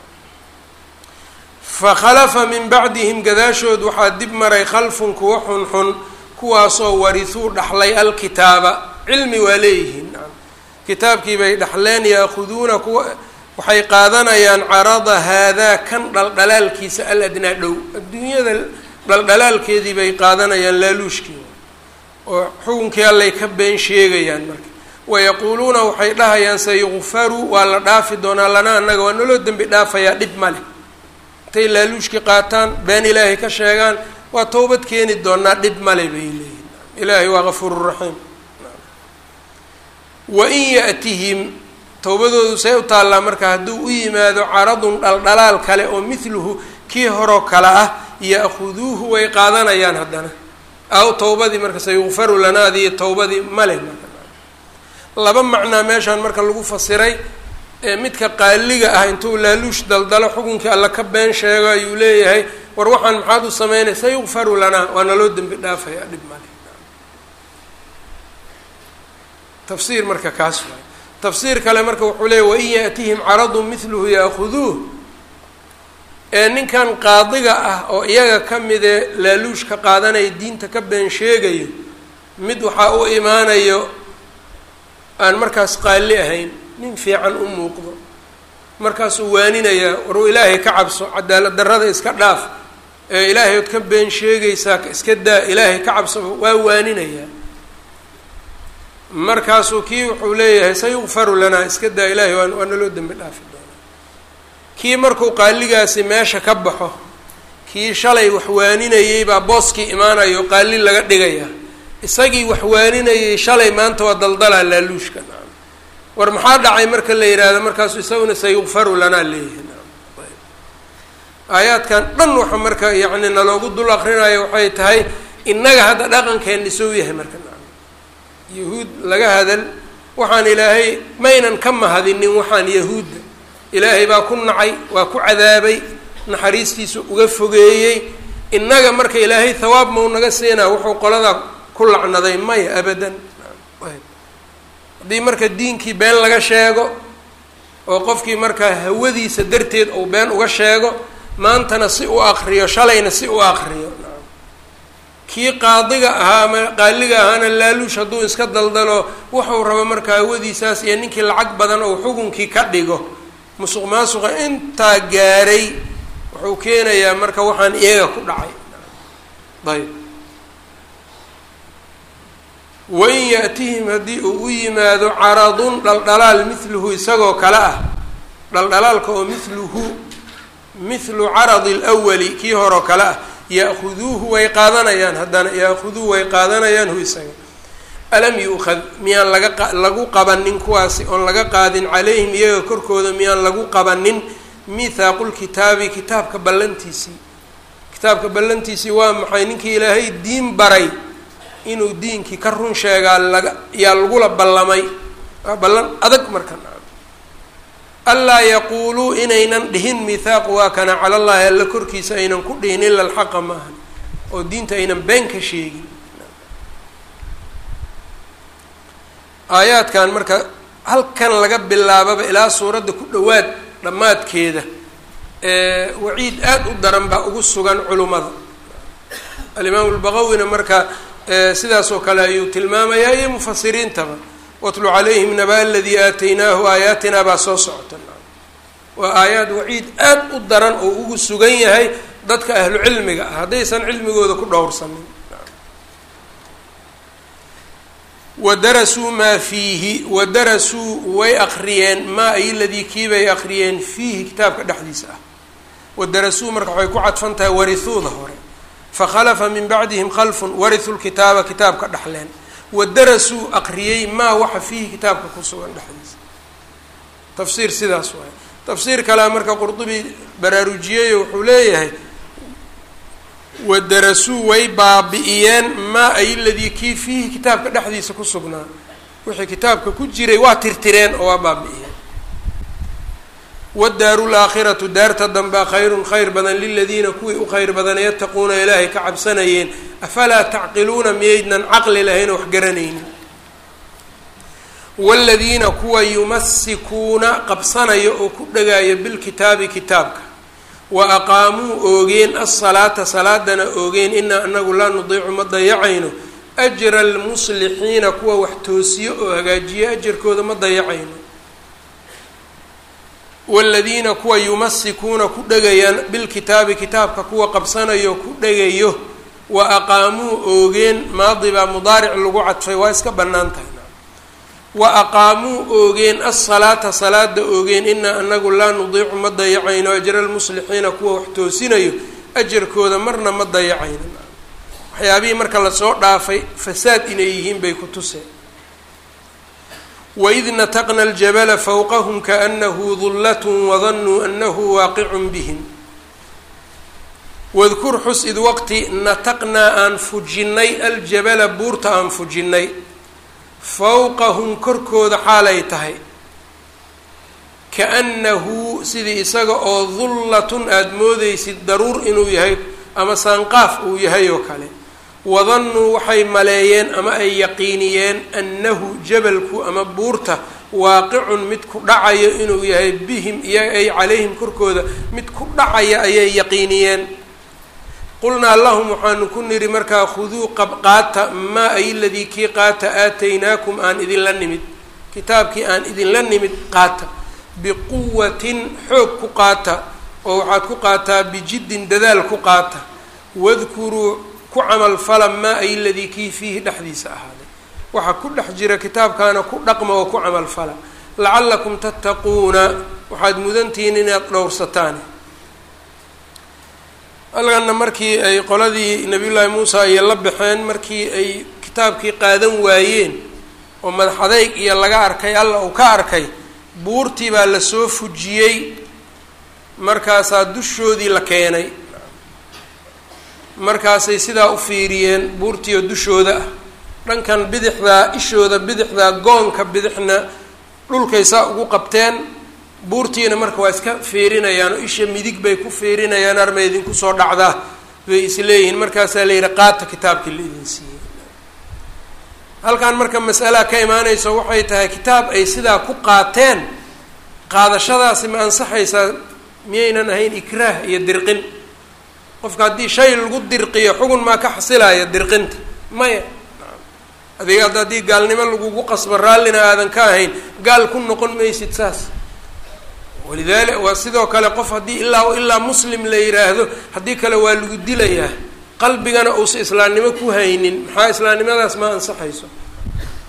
fakhalafa min bacdihim gadaashood waxaa dib maray khalfun kuwa xunxun kuwaasoo warithuu dhaxlay alkitaaba cilmi waa leeyihiin kitaabkii bay dhaxleen yaakhuduuna kuwa waxay qaadanayaan carada haadaa kan dhaldhalaalkiisa aladnaa dhow adduunyada dhaldhalaalkeedii bay qaadanayaan laaluushkii oo xukunkii allay ka been sheegayaan marka wayaquuluuna waxay dhahayaan sayukfaru waa la dhaafi doonaa lana annaga waa naloo dembi dhaafayaa dhib ma leh intay laaluushkii qaataan been ilaahay ka sheegaan waa towbad keeni doonaa dhib male bay leeyihin ilaahay waa gafuururaxiim wain ya'tihim towbadoodu say u taallaa marka hadduu u yimaado caradun dhaldhalaal kale oo mithluhu kii horoo kale ah ya'khuduuhu way qaadanayaan haddana aw towbadii marka sayukfaru lanaadii towbadii male marka laba macnaa meeshaan marka lagu fasiray ee midka qaaliga ah intuu laaluush daldalo xukunkii alla ka been sheego ayuu leeyahay war waxaan maxaad u sameynay sayukfaru lanaa waa naloo dembi dhaafaya dhib male tafsiir marka kaas waay tafsiir kale marka wuxuu leeyahy wain ya'tihim caradun mithluhu ya'khuduuh ee ninkan qaadiga ah oo iyaga ka midee laaluush ka qaadanaya diinta ka been sheegayo mid waxaa u imaanayo aan markaas qaali ahayn nin fiican u muuqdo markaasuu waaninayaa waruu ilaahay ka cabso cadaalad darrada iska dhaaf ee ilaahay ood ka been sheegaysaa iska daa ilaahay ka cabso waa waaninayaa markaasuu kii wuxuu leeyahay sayukfaru lanaa iska daa ilaahay waa waa naloo dembi dhaafi doonaa kii markuu qaaligaasi meesha ka baxo kii shalay wax waaninayey baa booskii imaanayo qaali laga dhigayaa isagii wax waaninayey shalay maanta waa daldalaa laaluushka nacam war maxaa dhacay marka la yidhaahdo markaasu isaguna sayukfaru lanaa leeyahay nacam aayaadkan dhan waxa marka yacni naloogu dul akrinayo waxay tahay innaga hadda dhaqankeena soo yahay marka nacam yahuud laga hadal waxaan ilaahay maynan ka mahadinin waxaan yahuudda ilaahay baa ku nacay waa ku cadaabay naxariistiisa uga fogeeyey innaga marka ilaahay thawaab mau naga siinaa wuxuu qoladaa ku lacnaday maya abadan haddii marka diinkii been laga sheego oo qofkii markaa hawadiisa darteed uu been uga sheego maantana si u akriyo shalayna si u akriyo kii qaadiga ahaa ama qaaliga ahaana laaluush hadduu iska daldalo wuxuu rabo markaa hawadiisaas iyo ninkii lacag badan oo xukunkii ka dhigo musuq maasuqa intaa gaaray wuxuu keenayaa marka waxaan iyaga ku dhacay ayb wain ya-tihim haddii uu u yimaado caradun dhaldhalaal mithluhu isagoo kale ah dhaldhalaalka oo mithluhu mithlu caradi lwali kii horeo kale ah ya'khuduuhu way qaadanayaan haddana ya'khuduuhu way qaadanayaan hu isaga alam yu'khad miyaan laga lagu qabanin kuwaasi oon laga qaadin calayhim iyaga korkooda miyaan lagu qabanin mithaaqulkitaabi kitaabka ballantiisii kitaabka ballantiisii waa maxay ninkii ilaahay diin baray inuu diinkii ka run sheegaa laga yaa lagula ballamay waa ballan adag markan allaa yaquuluu inaynan dhihin mithaaq waa kana cala allahi alla korkiisa aynan ku dhihin ila alxaqa maahan oo diinta aynan been ka sheegin aayaadkan marka halkan laga bilaababa ilaa suuradda ku dhowaad dhammaadkeeda waciid aada u daran baa ugu sugan culummada alimaamu albaqawina marka sidaas oo kale ayuu tilmaamayaa iyo mufasiriintaba watlu calayhim naba aladii aataynaahu aayaatinaa baa soo socota waa aayaad waciid aada u daran oo ugu sugan yahay dadka ahlu cilmiga ah haddaysan cilmigooda ku dhowrsanin wadarasuu maa fiihi wadarasuu way akriyeen maa ay ladii kiibay akriyeen fiihi kitaabka dhexdiisa ah wadarasuu marka waxay ku cadfan tahay warihuuda hore fakhalafa min bacdihim khalfun warihu lkitaaba kitaabka dhexleen wadarasuu akriyey maa waxa fiihi kitaabka ku sugan dhexdiisa tafsiir sidaas waay tafsiir kalea marka qurdubi baraarujiyeyo wuxuu leeyahay wadarasuu way baabi'iyeen maa ay ladii kii fiihi kitaabka dhexdiisa ku sugnaa wixii kitaabka ku jiray waa tirtireen oo waa baabi'iyeen waddaaru laakhiratu daarta dambaa khayrun khayr badan liladiina kuwii u khayr badan yattaquuna ilaahay ka cabsanayeen afalaa tacqiluuna miyaydnan caqli lahayn oo wax garanaynin waaladiina kuwa yumasikuuna qabsanaya oo ku dhagaaya bilkitaabi kitaabka wa aqaamuu oogeen alsalaata salaadana oogeen inaa anagu laa nudiicu ma dayacayno ajra almuslixiina kuwa wax toosiyo oo hagaajiya ajarkooda ma dayacayno waaladiina kuwa yumasikuuna ku dhegayaan bilkitaabi kitaabka kuwa qabsanayo ku dhegayo wa aqaamuu oogeen maadi baa mudaaric lagu cadfay waa iska bannaan tahay wa aqaamuu oogeen alsalaata salaada oogeen inaa anagu laa nudiicu ma dayacayno ajra almuslixiina kuwa wax toosinayo ajarkooda marna ma dayacayno waxyaabihii marka lasoo dhaafay fasaad inay yihiin bay ku tuseen waid nataqna aljabala fawqahum kaanahu dullatun wadanuu anahu waaqicun bihim wadkur xus id waqti nataqnaa aan fujinnay aljabala buurta aan fujinnay fawqahum korkooda xaalay tahay kaannahu sidii isaga oo dullatun aada moodeysid daruur inuu yahay ama saanqaaf uu yahay oo kale wadannuu waxay maleeyeen ama ay yaqiiniyeen annahu jabalku ama buurta waaqicun mid ku dhacayo inuu yahay bihim iyaga ay calayhim korkooda mid ku dhacaya ayay yaqiiniyeen qulnaa lahum waxaanu ku nidhi markaa khuduu qabqaata maa ay ladii kii qaata aataynaakum aan idinla nimid kitaabkii aan idinla nimid qaata biquwatin xoog ku qaata oo waxaad ku qaataa bijiddin dadaal ku qaata wadkuruu ku camal fala maa ay ladii kii fiihi dhexdiisa ahaaday waxaa ku dhex jira kitaabkaana ku dhaqma oo ku camal fala lacallakum tattaquuna waxaad mudantihiin inaad dhowrsataan halkanna markii ay qoladii nabiyullaahi muusa ay la baxeen markii ay kitaabkii qaadan waayeen oo madax adeyg iyo laga arkay alla uu ka arkay buurtii baa lasoo fujiyey markaasaa dushoodii la keenay markaasay sidaa u fiiriyeen buurtii oo dushooda ah dhankan bidixdaa ishooda bidixdaa goonka bidixna dhulkay saa ugu qabteen buurtiina marka waa iska fiirinayaan oo isha midig bay ku fiirinayaan arma idinku soo dhacdaa bay isleeyihiin markaasaa la yidhi qaata kitaabkii la idin siiyey halkan marka mas'alaa ka imaanayso waxay tahay kitaab ay sidaa ku qaateen qaadashadaasi ma ansaxaysaa miyaynan ahayn ikraah iyo dirqin qofka haddii shay lagu dirqiyo xugun maa ka xasilaya dirqinta maya adiga ad haddii gaalnimo lagugu qasbo raallina aadan ka ahayn gaal ku noqon maysid saas walidaalika waa sidoo kale qof haddii ilaa ilaa muslim la yidhaahdo haddii kale waa lagu dilayaa qalbigana uusa islaamnimo ku haynin maxaa islaamnimadaas ma ansaxayso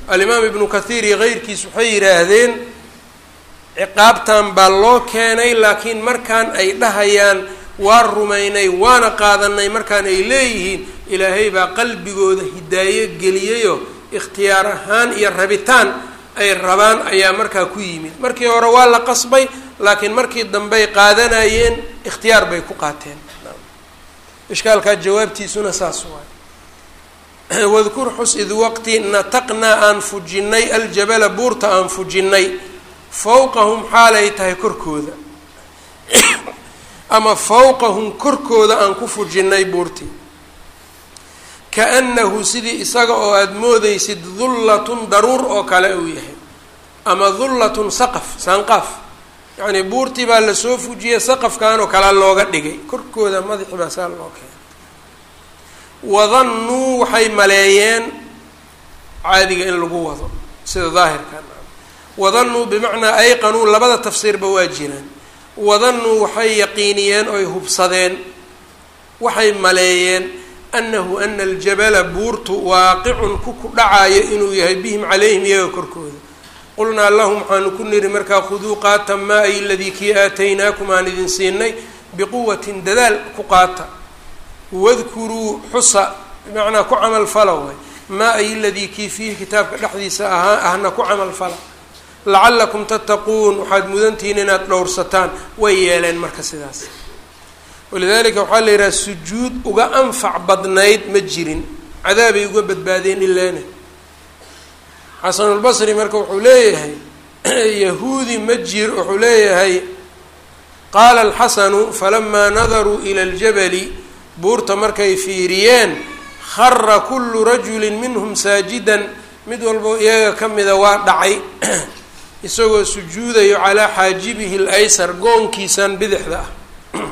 alimaam ibnu kathiir iyo keyrkiis waxay yidhaahdeen ciqaabtan baa loo keenay, laakiin markaan ay dhahayaan waa rumaynay waana qaadanay markaan ay leeyihiin ilaahay baa qalbigooda hidaaye geliyayo ikhtiyaar ahaan iyo rabitaan ay rabaan ayaa markaa ku yimid. markii hore waa la qasbay, laakiin markii dambey qaadanayeen ikhtiyaar bay ku qaateen. ishkaalkaa jawaabtiisuna saas waay. wadkur xus id waqti nataqnaa aan fujinnay aljabala buurta aan fujinnay fawqahum xaalay tahay korkooda ama fawqahum korkooda aan ku fujinnay buurtii, kaannahu sidii isaga oo aada moodaysid dullatun daruur oo kale uu yahay, ama dullatun saqaf saanqaaf, yacnii buurtii baa lasoo fujiyey saqafkan oo kale looga dhigay korkooda madaxi baa saa loo keenay. wadannuu waxay maleeyeen caadiga in lagu wado sida daahirkan, wadannuu bimacnaa ayqanuu, labada tafsiirba waa jiraan. wadannuu waxay yaqiiniyeen oy hubsadeen, waxay maleeyeen annahu ana aljabala buurtu waaqicun ku ku dhacaayo inuu yahay bihim calayhim iyaga korkooda. qulnaa lahum waxaanu ku niri markaa khuduu qaata maa ay ladii kii aataynaakum aan idin siinay biquwatin dadaal ku qaata, wadkuruu xusa bimacnaa ku camal fala way maa ay ladii kii fiihi kitaabka dhexdiisa ahaa ahna ku camal fala, lacallakum tattaquun waxaad mudantihiin inaad dhowrsataan. way yeeleen marka sidaas. walidaalika waxaa la yidhaha sujuud uga anfac badnayd ma jirin, cadaabay uga badbaadeen ilaana. xasanulbasri marka wuxuu leeyahay yahuudi ma jir wuxuu leeyahay qaala alxasanu falamaa nadaruu ila aljabali, buurta markay fiiriyeen khara kullu rajulin minhum saajidan, mid walbo iyaga ka mida waa dhacay isagoo sujuudayo calaa xaajibihi alaysar, goonkiisan bidixda ah,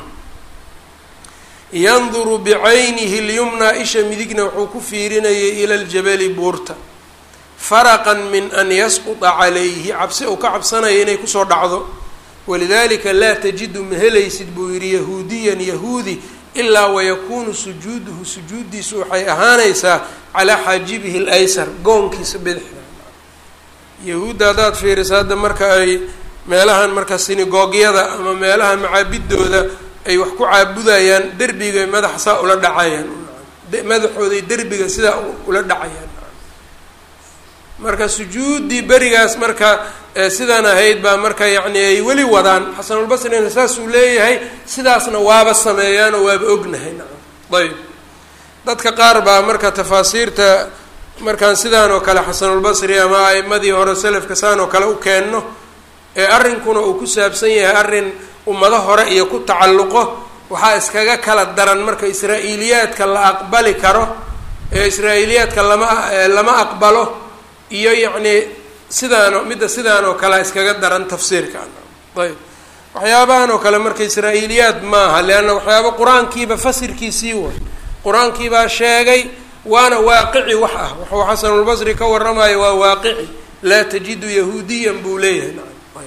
yanduru bicaynihi lyumnaa, isha midigna wuxuu ku fiirinayay ila aljabali buurta, faraqan min an yasquta calayhi, cabsi uu ka cabsanaya inay kusoo dhacdo. walidaalika laa tajidu ma helaysid buu yidhi yahuudiyan yahuudi ilaa wayakuunu sujuuduhu sujuuddiisu waxay ahaanaysaa calaa xaajibihi alaysar, goonkiisa bidixda. yahuudda haddaad fiiriso hadda marka ay meelahan marka sinigoogyada ama meelaha macaabidooda ay wax ku caabudayaan, derbigay madaxa saa ula dhacayaan, madaxooday derbiga sidaa ula dhacayaan. marka sujuuddii berigaas marka sidaan ahayd baa marka yacni ay weli wadaan. xasanulbasrina saasuu leeyahay, sidaasna waaba sameeyaan oo waaba ognahay. nacam ayb dadka qaar baa marka tafaasiirta markaan sidaan oo kale xasanulbasri ama a'imadii hore selafka saan oo kale u keenno, ee arrinkuna uu ku saabsan yahay arrin ummado hore iyo ku tacalluqo, waxaa iskaga kala daran marka israa'iiliyaadka la aqbali karo ee israa'iiliyaadka lama lama aqbalo iyo yacnii sidaano midda sidaan oo kale iskaga daran tafsiirka. ayb waxyaabahan oo kale marka israa'iiliyaad maaha, leanna waxyaaba qur-aankiiba fasirkiisii way, qur-aankiibaa sheegay waana waaqici wax ah. wuxuu xasanulbasri ka warramayo waa waaqici, laa tajidu yahuudiyan buu leeyahay.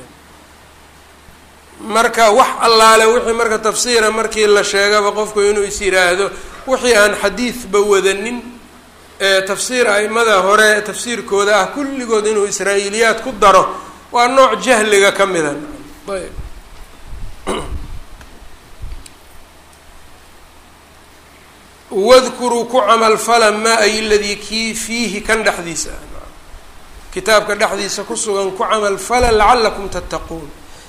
marka wax allaale wixii marka tafsiira markii la sheegaba qofku inuu is yidhaahdo wixii aan xadiidba wadanin ee tafsiir a'imada hore tafsiirkooda ah kulligood inuu israa'iiliyaad ku daro waa nooc jahliga ka mida. ayb wadkuruu ku camal fala maa ay ladii kii fiihi kan dhexdiisa kitaabka dhexdiisa ku sugan ku camal fala lacallakum tattaquun.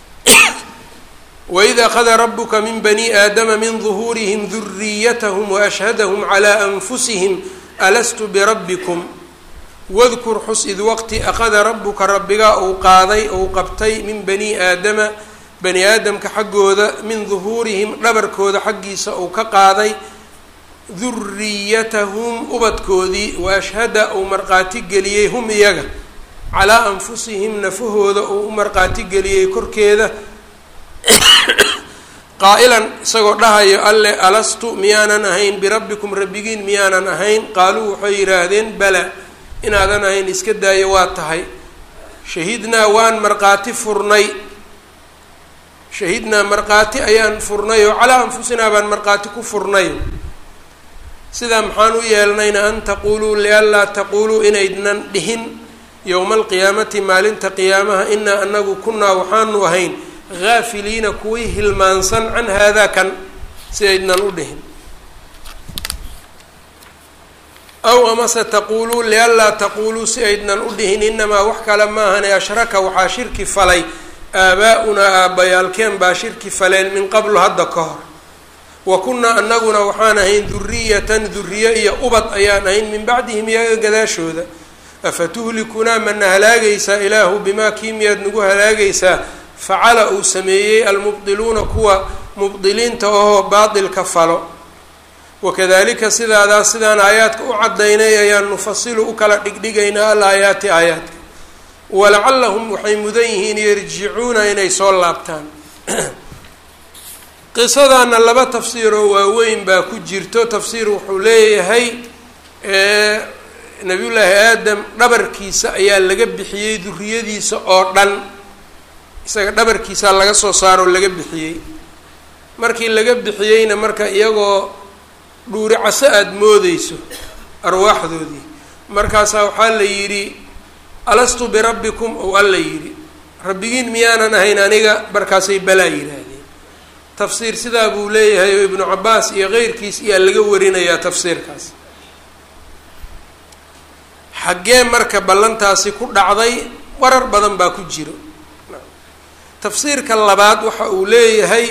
waid akhada rabuka min bani aadama min duhuurihim duriyatahum waashhadahum calaa anfusihim alastu birabbikum. wadkur xus id waqti akhada rabuka rabbigaa uu qaaday ou qabtay min bani aadama bani aadamka xaggooda min duhuurihim dhabarkooda xaggiisa uu ka qaaday duriyatahum ubadkoodii, wa ashhada uu markhaati geliyey hum iyaga calaa anfusihim nafahooda uu u markhaati geliyey korkeeda, qaa'ilan isagoo dhahayo alle alastu miyaanan ahayn birabbikum rabbigiin miyaanan ahayn, qaaluu waxay yidhaahdeen bala inaadan ahayn iska daayo waa tahay, shahidnaa waan markhaati furnay shahidnaa markhaati ayaan furnay oo calaa anfusinaa baan markhaati ku furnay. sidaa maxaan u yeelnayna an taquuluu lianlaa taquuluu inaydnan dhihin yowma alqiyaamati maalinta qiyaamaha inaa anagu kunaa waxaanu ahayn gaafiliina kuwii hilmaansan can haadaa kan si aydnan u dhihin aw amase taquuluu lianlaa taquuluu si aydnan u dhihin inamaa wax kale maahane ashraka waxaa shirki falay aabaa-unaa aabbayaalkeen baa shirki faleen min qablu hadda ka hor wa kunnaa anaguna waxaan ahayn duriyatan duriye iyo ubad ayaan ahayn min bacdihim iyaga gadaashooda afatuhlikunaa mana halaagaysaa ilaahu bimaa kii miyaad nagu halaagaysaa facala uu sameeyey almubdiluuna kuwa mubdiliinta ahoo baatilka falo wakadalika sidaadaa sidaan aayaadka u cadaynay ayaan nufasilu u kala dhigdhigaynaa al aayaati aayaadka walacallahum waxay mudan yihiin yarjicuuna inay soo laabtaan qisadaana laba tafsiiroo waaweyn baa ku jirto tafsiir wuxuu leeyahay nabiyullaahi aadam dhabarkiisa ayaa laga bixiyey duriyadiisa oo dhan isaga dhabarkiisaa laga soo saaroo laga bixiyey markii laga bixiyeyna marka iyagoo dhuuri caso aada moodeyso arwaaxdoodii markaasaa waxaa la yidhi alastu birabbikum ow alla yidhi rabbigiin miyaanan ahayn aniga markaasay balaa yidhaahdeen tafsiir sidaa buu leeyahay oo ibnu cabaas iyo keyrkiis iyaa laga warinayaa tafsiirkaas xaggee marka ballantaasi ku dhacday warar badan baa ku jiro tafsiirka labaad waxa uu leeyahay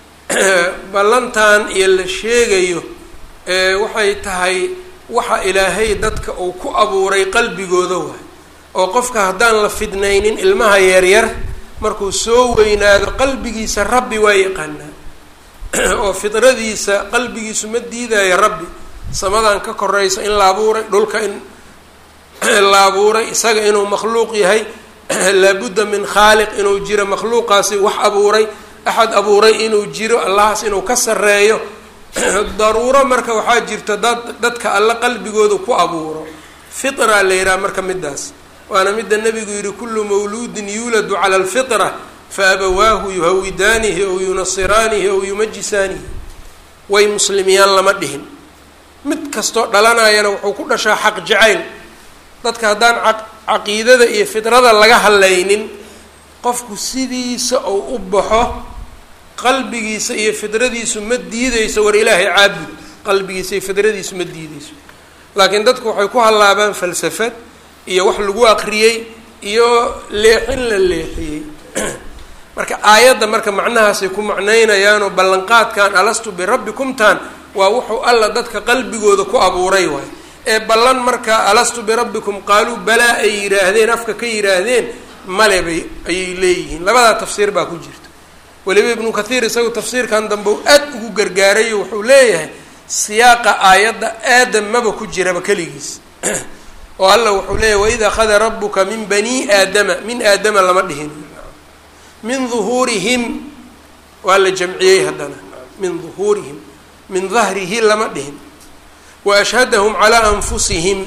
ballantan iyo la sheegayo waxay tahay waxa ilaahay dadka uu ku abuuray qalbigooda waay oo qofka haddaan la fidnaynin ilmaha yaryar markuu soo weynaado qalbigiisa rabbi waa yaqaanaa oo fidradiisa qalbigiisu ma diidaayo rabbi samadan ka korayso in la abuuray dhulka in la abuuray isaga inuu makhluuq yahay laabudda min khaaliq inuu jiro makhluuqaasi wax abuuray axad abuuray inuu jiro allahaas inuu ka sarreeyo daruuro marka waxaa jirta dad dadka alla qalbigooda ku abuuro fitra la yidhaha marka midaas waana midda nebigu yihi kullu mawluudin yuuladu cala alfitra fa abawaahu yuhawidaanihi ow yunasiraanihi ow yumajisaanihi way muslimiyaan lama dhihin mid kastoo dhalanayana wuxuu ku dhashaa xaq jacayl dadka haddaan caqiidada iyo fidrada laga hadlaynin qofku sidiisa ou u baxo qalbigiisa iyo fidradiisu ma diideyso war ilaahay caabud qalbigiisa iyo fidradiisu ma diideyso laakiin dadku waxay ku hallaabaan falsafad iyo wax lagu aqriyey iyo leexin la leexiyey marka aayadda marka macnahaasay ku macnaynayaanoo ballanqaadkan alastu birabbikumtaan waa wuxuu alla dadka qalbigooda ku abuuray waay ee ballan marka alastu birabbikum qaaluu balaa ay yidhaahdeen afka ka yidhaahdeen male bay ayay leeyihiin labadaa tafsiir baa ku jirta weliba ibnu kathiir isagu tafsiirkan dambe u aad ugu gargaarayo wuxuu leeyahay siyaaqa aayadda aadam maba ku jiraba keligiis oo alla wuxuu leeyahay waid akhada rabbuka min bani aadama min aadama lama dhihin min duhuurihim waa la jamciyey haddana min duhuurihim min dahrihi lama dhihin wa ashhadahum calaa anfusihim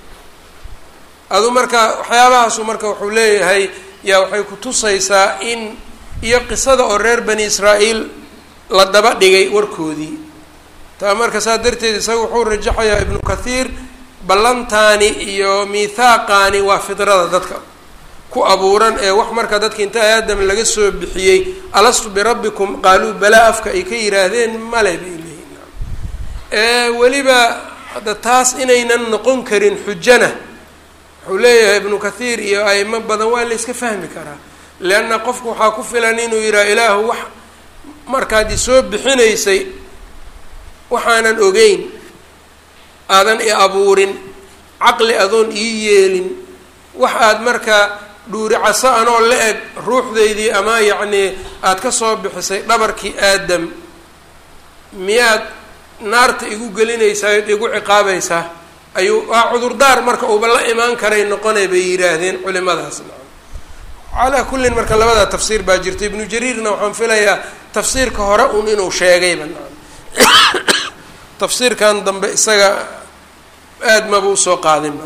adu marka waxyaabahaasu marka wuxuu leeyahay yaa waxay ku tusaysaa in iyo qisada oo reer bani israa'iil la daba dhigay warkoodii taa marka saa darteed isaga wuxuu rajaxayaa ibnu kathiir ballantaani iyo miithaaqaani waa fidrada dadka ku abuuran ee wax marka dadka inta aadam laga soo bixiyey alastu birabbikum qaaluu balaa afka ay ka yidhaahdeen male bay leeyihin ee weliba hadda taas inaynan noqon karin xujana wuxuu leeyahay ibnu kathiir iyo aimo badan waa la iska fahmi karaa leanna qofku waxaa ku filan inuu yidhaha ilaahu wax markaad isoo bixinaysay waxaanan ogeyn aadan i abuurin caqli adoon ii yeelin wax aad markaa dhuuri caso anoo la eg ruuxdaydii ama yacnii aada ka soo bixisay dhabarkii aadam miyaad naarta igu gelinaysaa ood igu ciqaabaysaa ayuu waa cudurdaar marka uuba la imaan karay noqonay bay yidhaahdeen culimadaas calaa kullin marka labadaa tafsiir baa jirta ibnu jariirna waxaan filayaa tafsiirka hore un inuu sheegayba tafsiirkan dambe isaga aada maba usoo qaadinba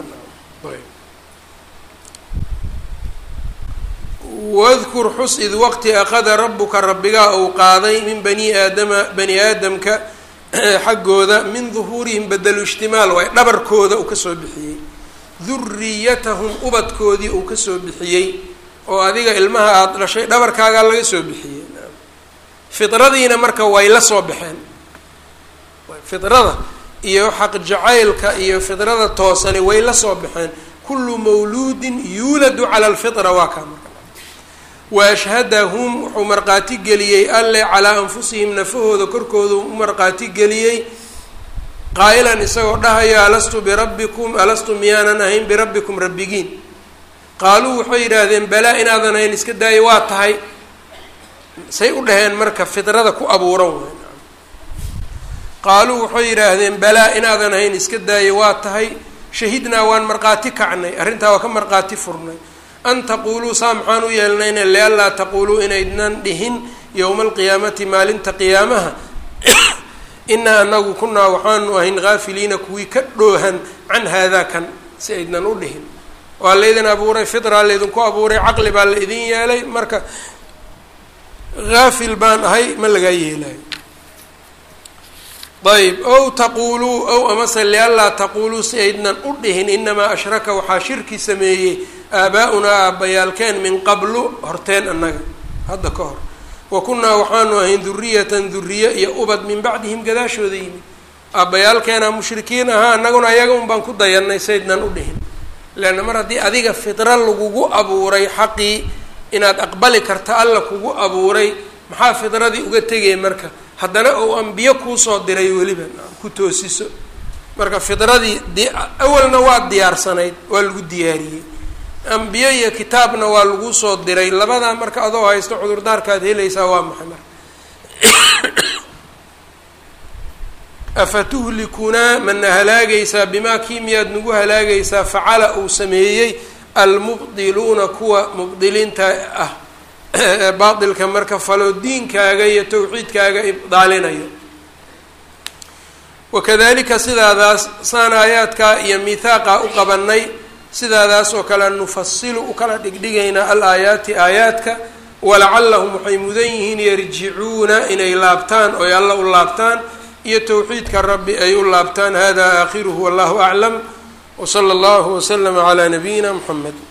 wadkur xus id waqti akhada rabbuka rabbigaa uu qaaday min bani aadama bani aadamka xaggooda min duhuurihim bedelu ijtimaal waay dhabarkooda uu kasoo bixiyey duriyatahum ubadkoodii uu kasoo bixiyey oo adiga ilmaha aada dhashay dhabarkaagaa laga soo bixiyey fidradiina marka way la soo baxeen fidrada iyo xaq jacaylka iyo fidrada toosani way la soo baxeen kullu mawluudin yuuladu cala alfitra waa kaa marka waashhadahum wuxuu markhaati geliyey alle calaa anfusihim nafahooda korkooda u markhaati geliyey qaa'ilan isagoo dhahaya alastu birabbikum alastu miyaanan ahayn birabbikum rabbigiin qaaluu waxay yidhaahdeen balaa inaadan ahayn iska daayo waa tahay say u dhaheen marka fidrada ku abuuran way qaaluu waxay yidhaahdeen balaa inaadan ahayn iska daayo waa tahay shahidnaa waan markhaati kacnay arrintaa waa ka markhaati furnay an taquuluu saa maxaan u yeelnayna lianlaa taquuluu inaydnan dhihin yowma alqiyaamati maalinta qiyaamaha inaa anagu kunaa waxaanu ahayn haafiliina kuwii ka dhoohan can haadaa kan si aydnan u dhihin waa laydin abuuray fitraa laydinku abuuray caqli baa la idin yeelay marka haafil baan ahay ma lagaa yeelayo ayb ow taquuluu ow amase lianlaa taquuluu si aydnan u dhihin inamaa ashraka waxaa shirki sameeyey aabaa-unaa aabbayaalkeen min qablu horteen annaga hadda ka hor wa kunnaa waxaanu ahayn duriyatan duriye iyo ubad min bacdihim gadaashooda yimid aabbayaalkeenaa mushrikiin ahaa annaguna ayaga un baan ku dayanay saydnan u dhihin leanna mar haddii adiga fitra lagugu abuuray xaqii inaad aqbali karta alla kugu abuuray maxaa fidradii uga tegay marka haddana ou ambiyo kuusoo diray weliba ku toosiso marka fidradii di awalna waa diyaarsanayd waa lagu diyaariyey ambiye iyo kitaabna waa lagu soo diray labadaa marka adoo haysto cudurdaarkaad helaysaa waa maxay marka afatuhlikunaa mana halaagaysaa bimaa kii miyaad nagu halaagaysaa facala uu sameeyey almubdiluuna kuwa mubdiliinta ah baatilka marka falo diinkaaga iyo tawxiidkaaga ibdaalinayo wakadalika sidaadaas saan aayaadkaa iyo miithaaqa u qabanay sidaadaas oo kale nufasilu u kala dhigdhigaynaa al-aayaati aayaadka walacallahum waxay mudan yihiin yarjicuuna inay laabtaan oy alla u laabtaan iyo tawxiidka rabbi ay u laabtaan hada aakhiruhu wallahu aclam wsala allahu waslama calaa nabiyina muxamed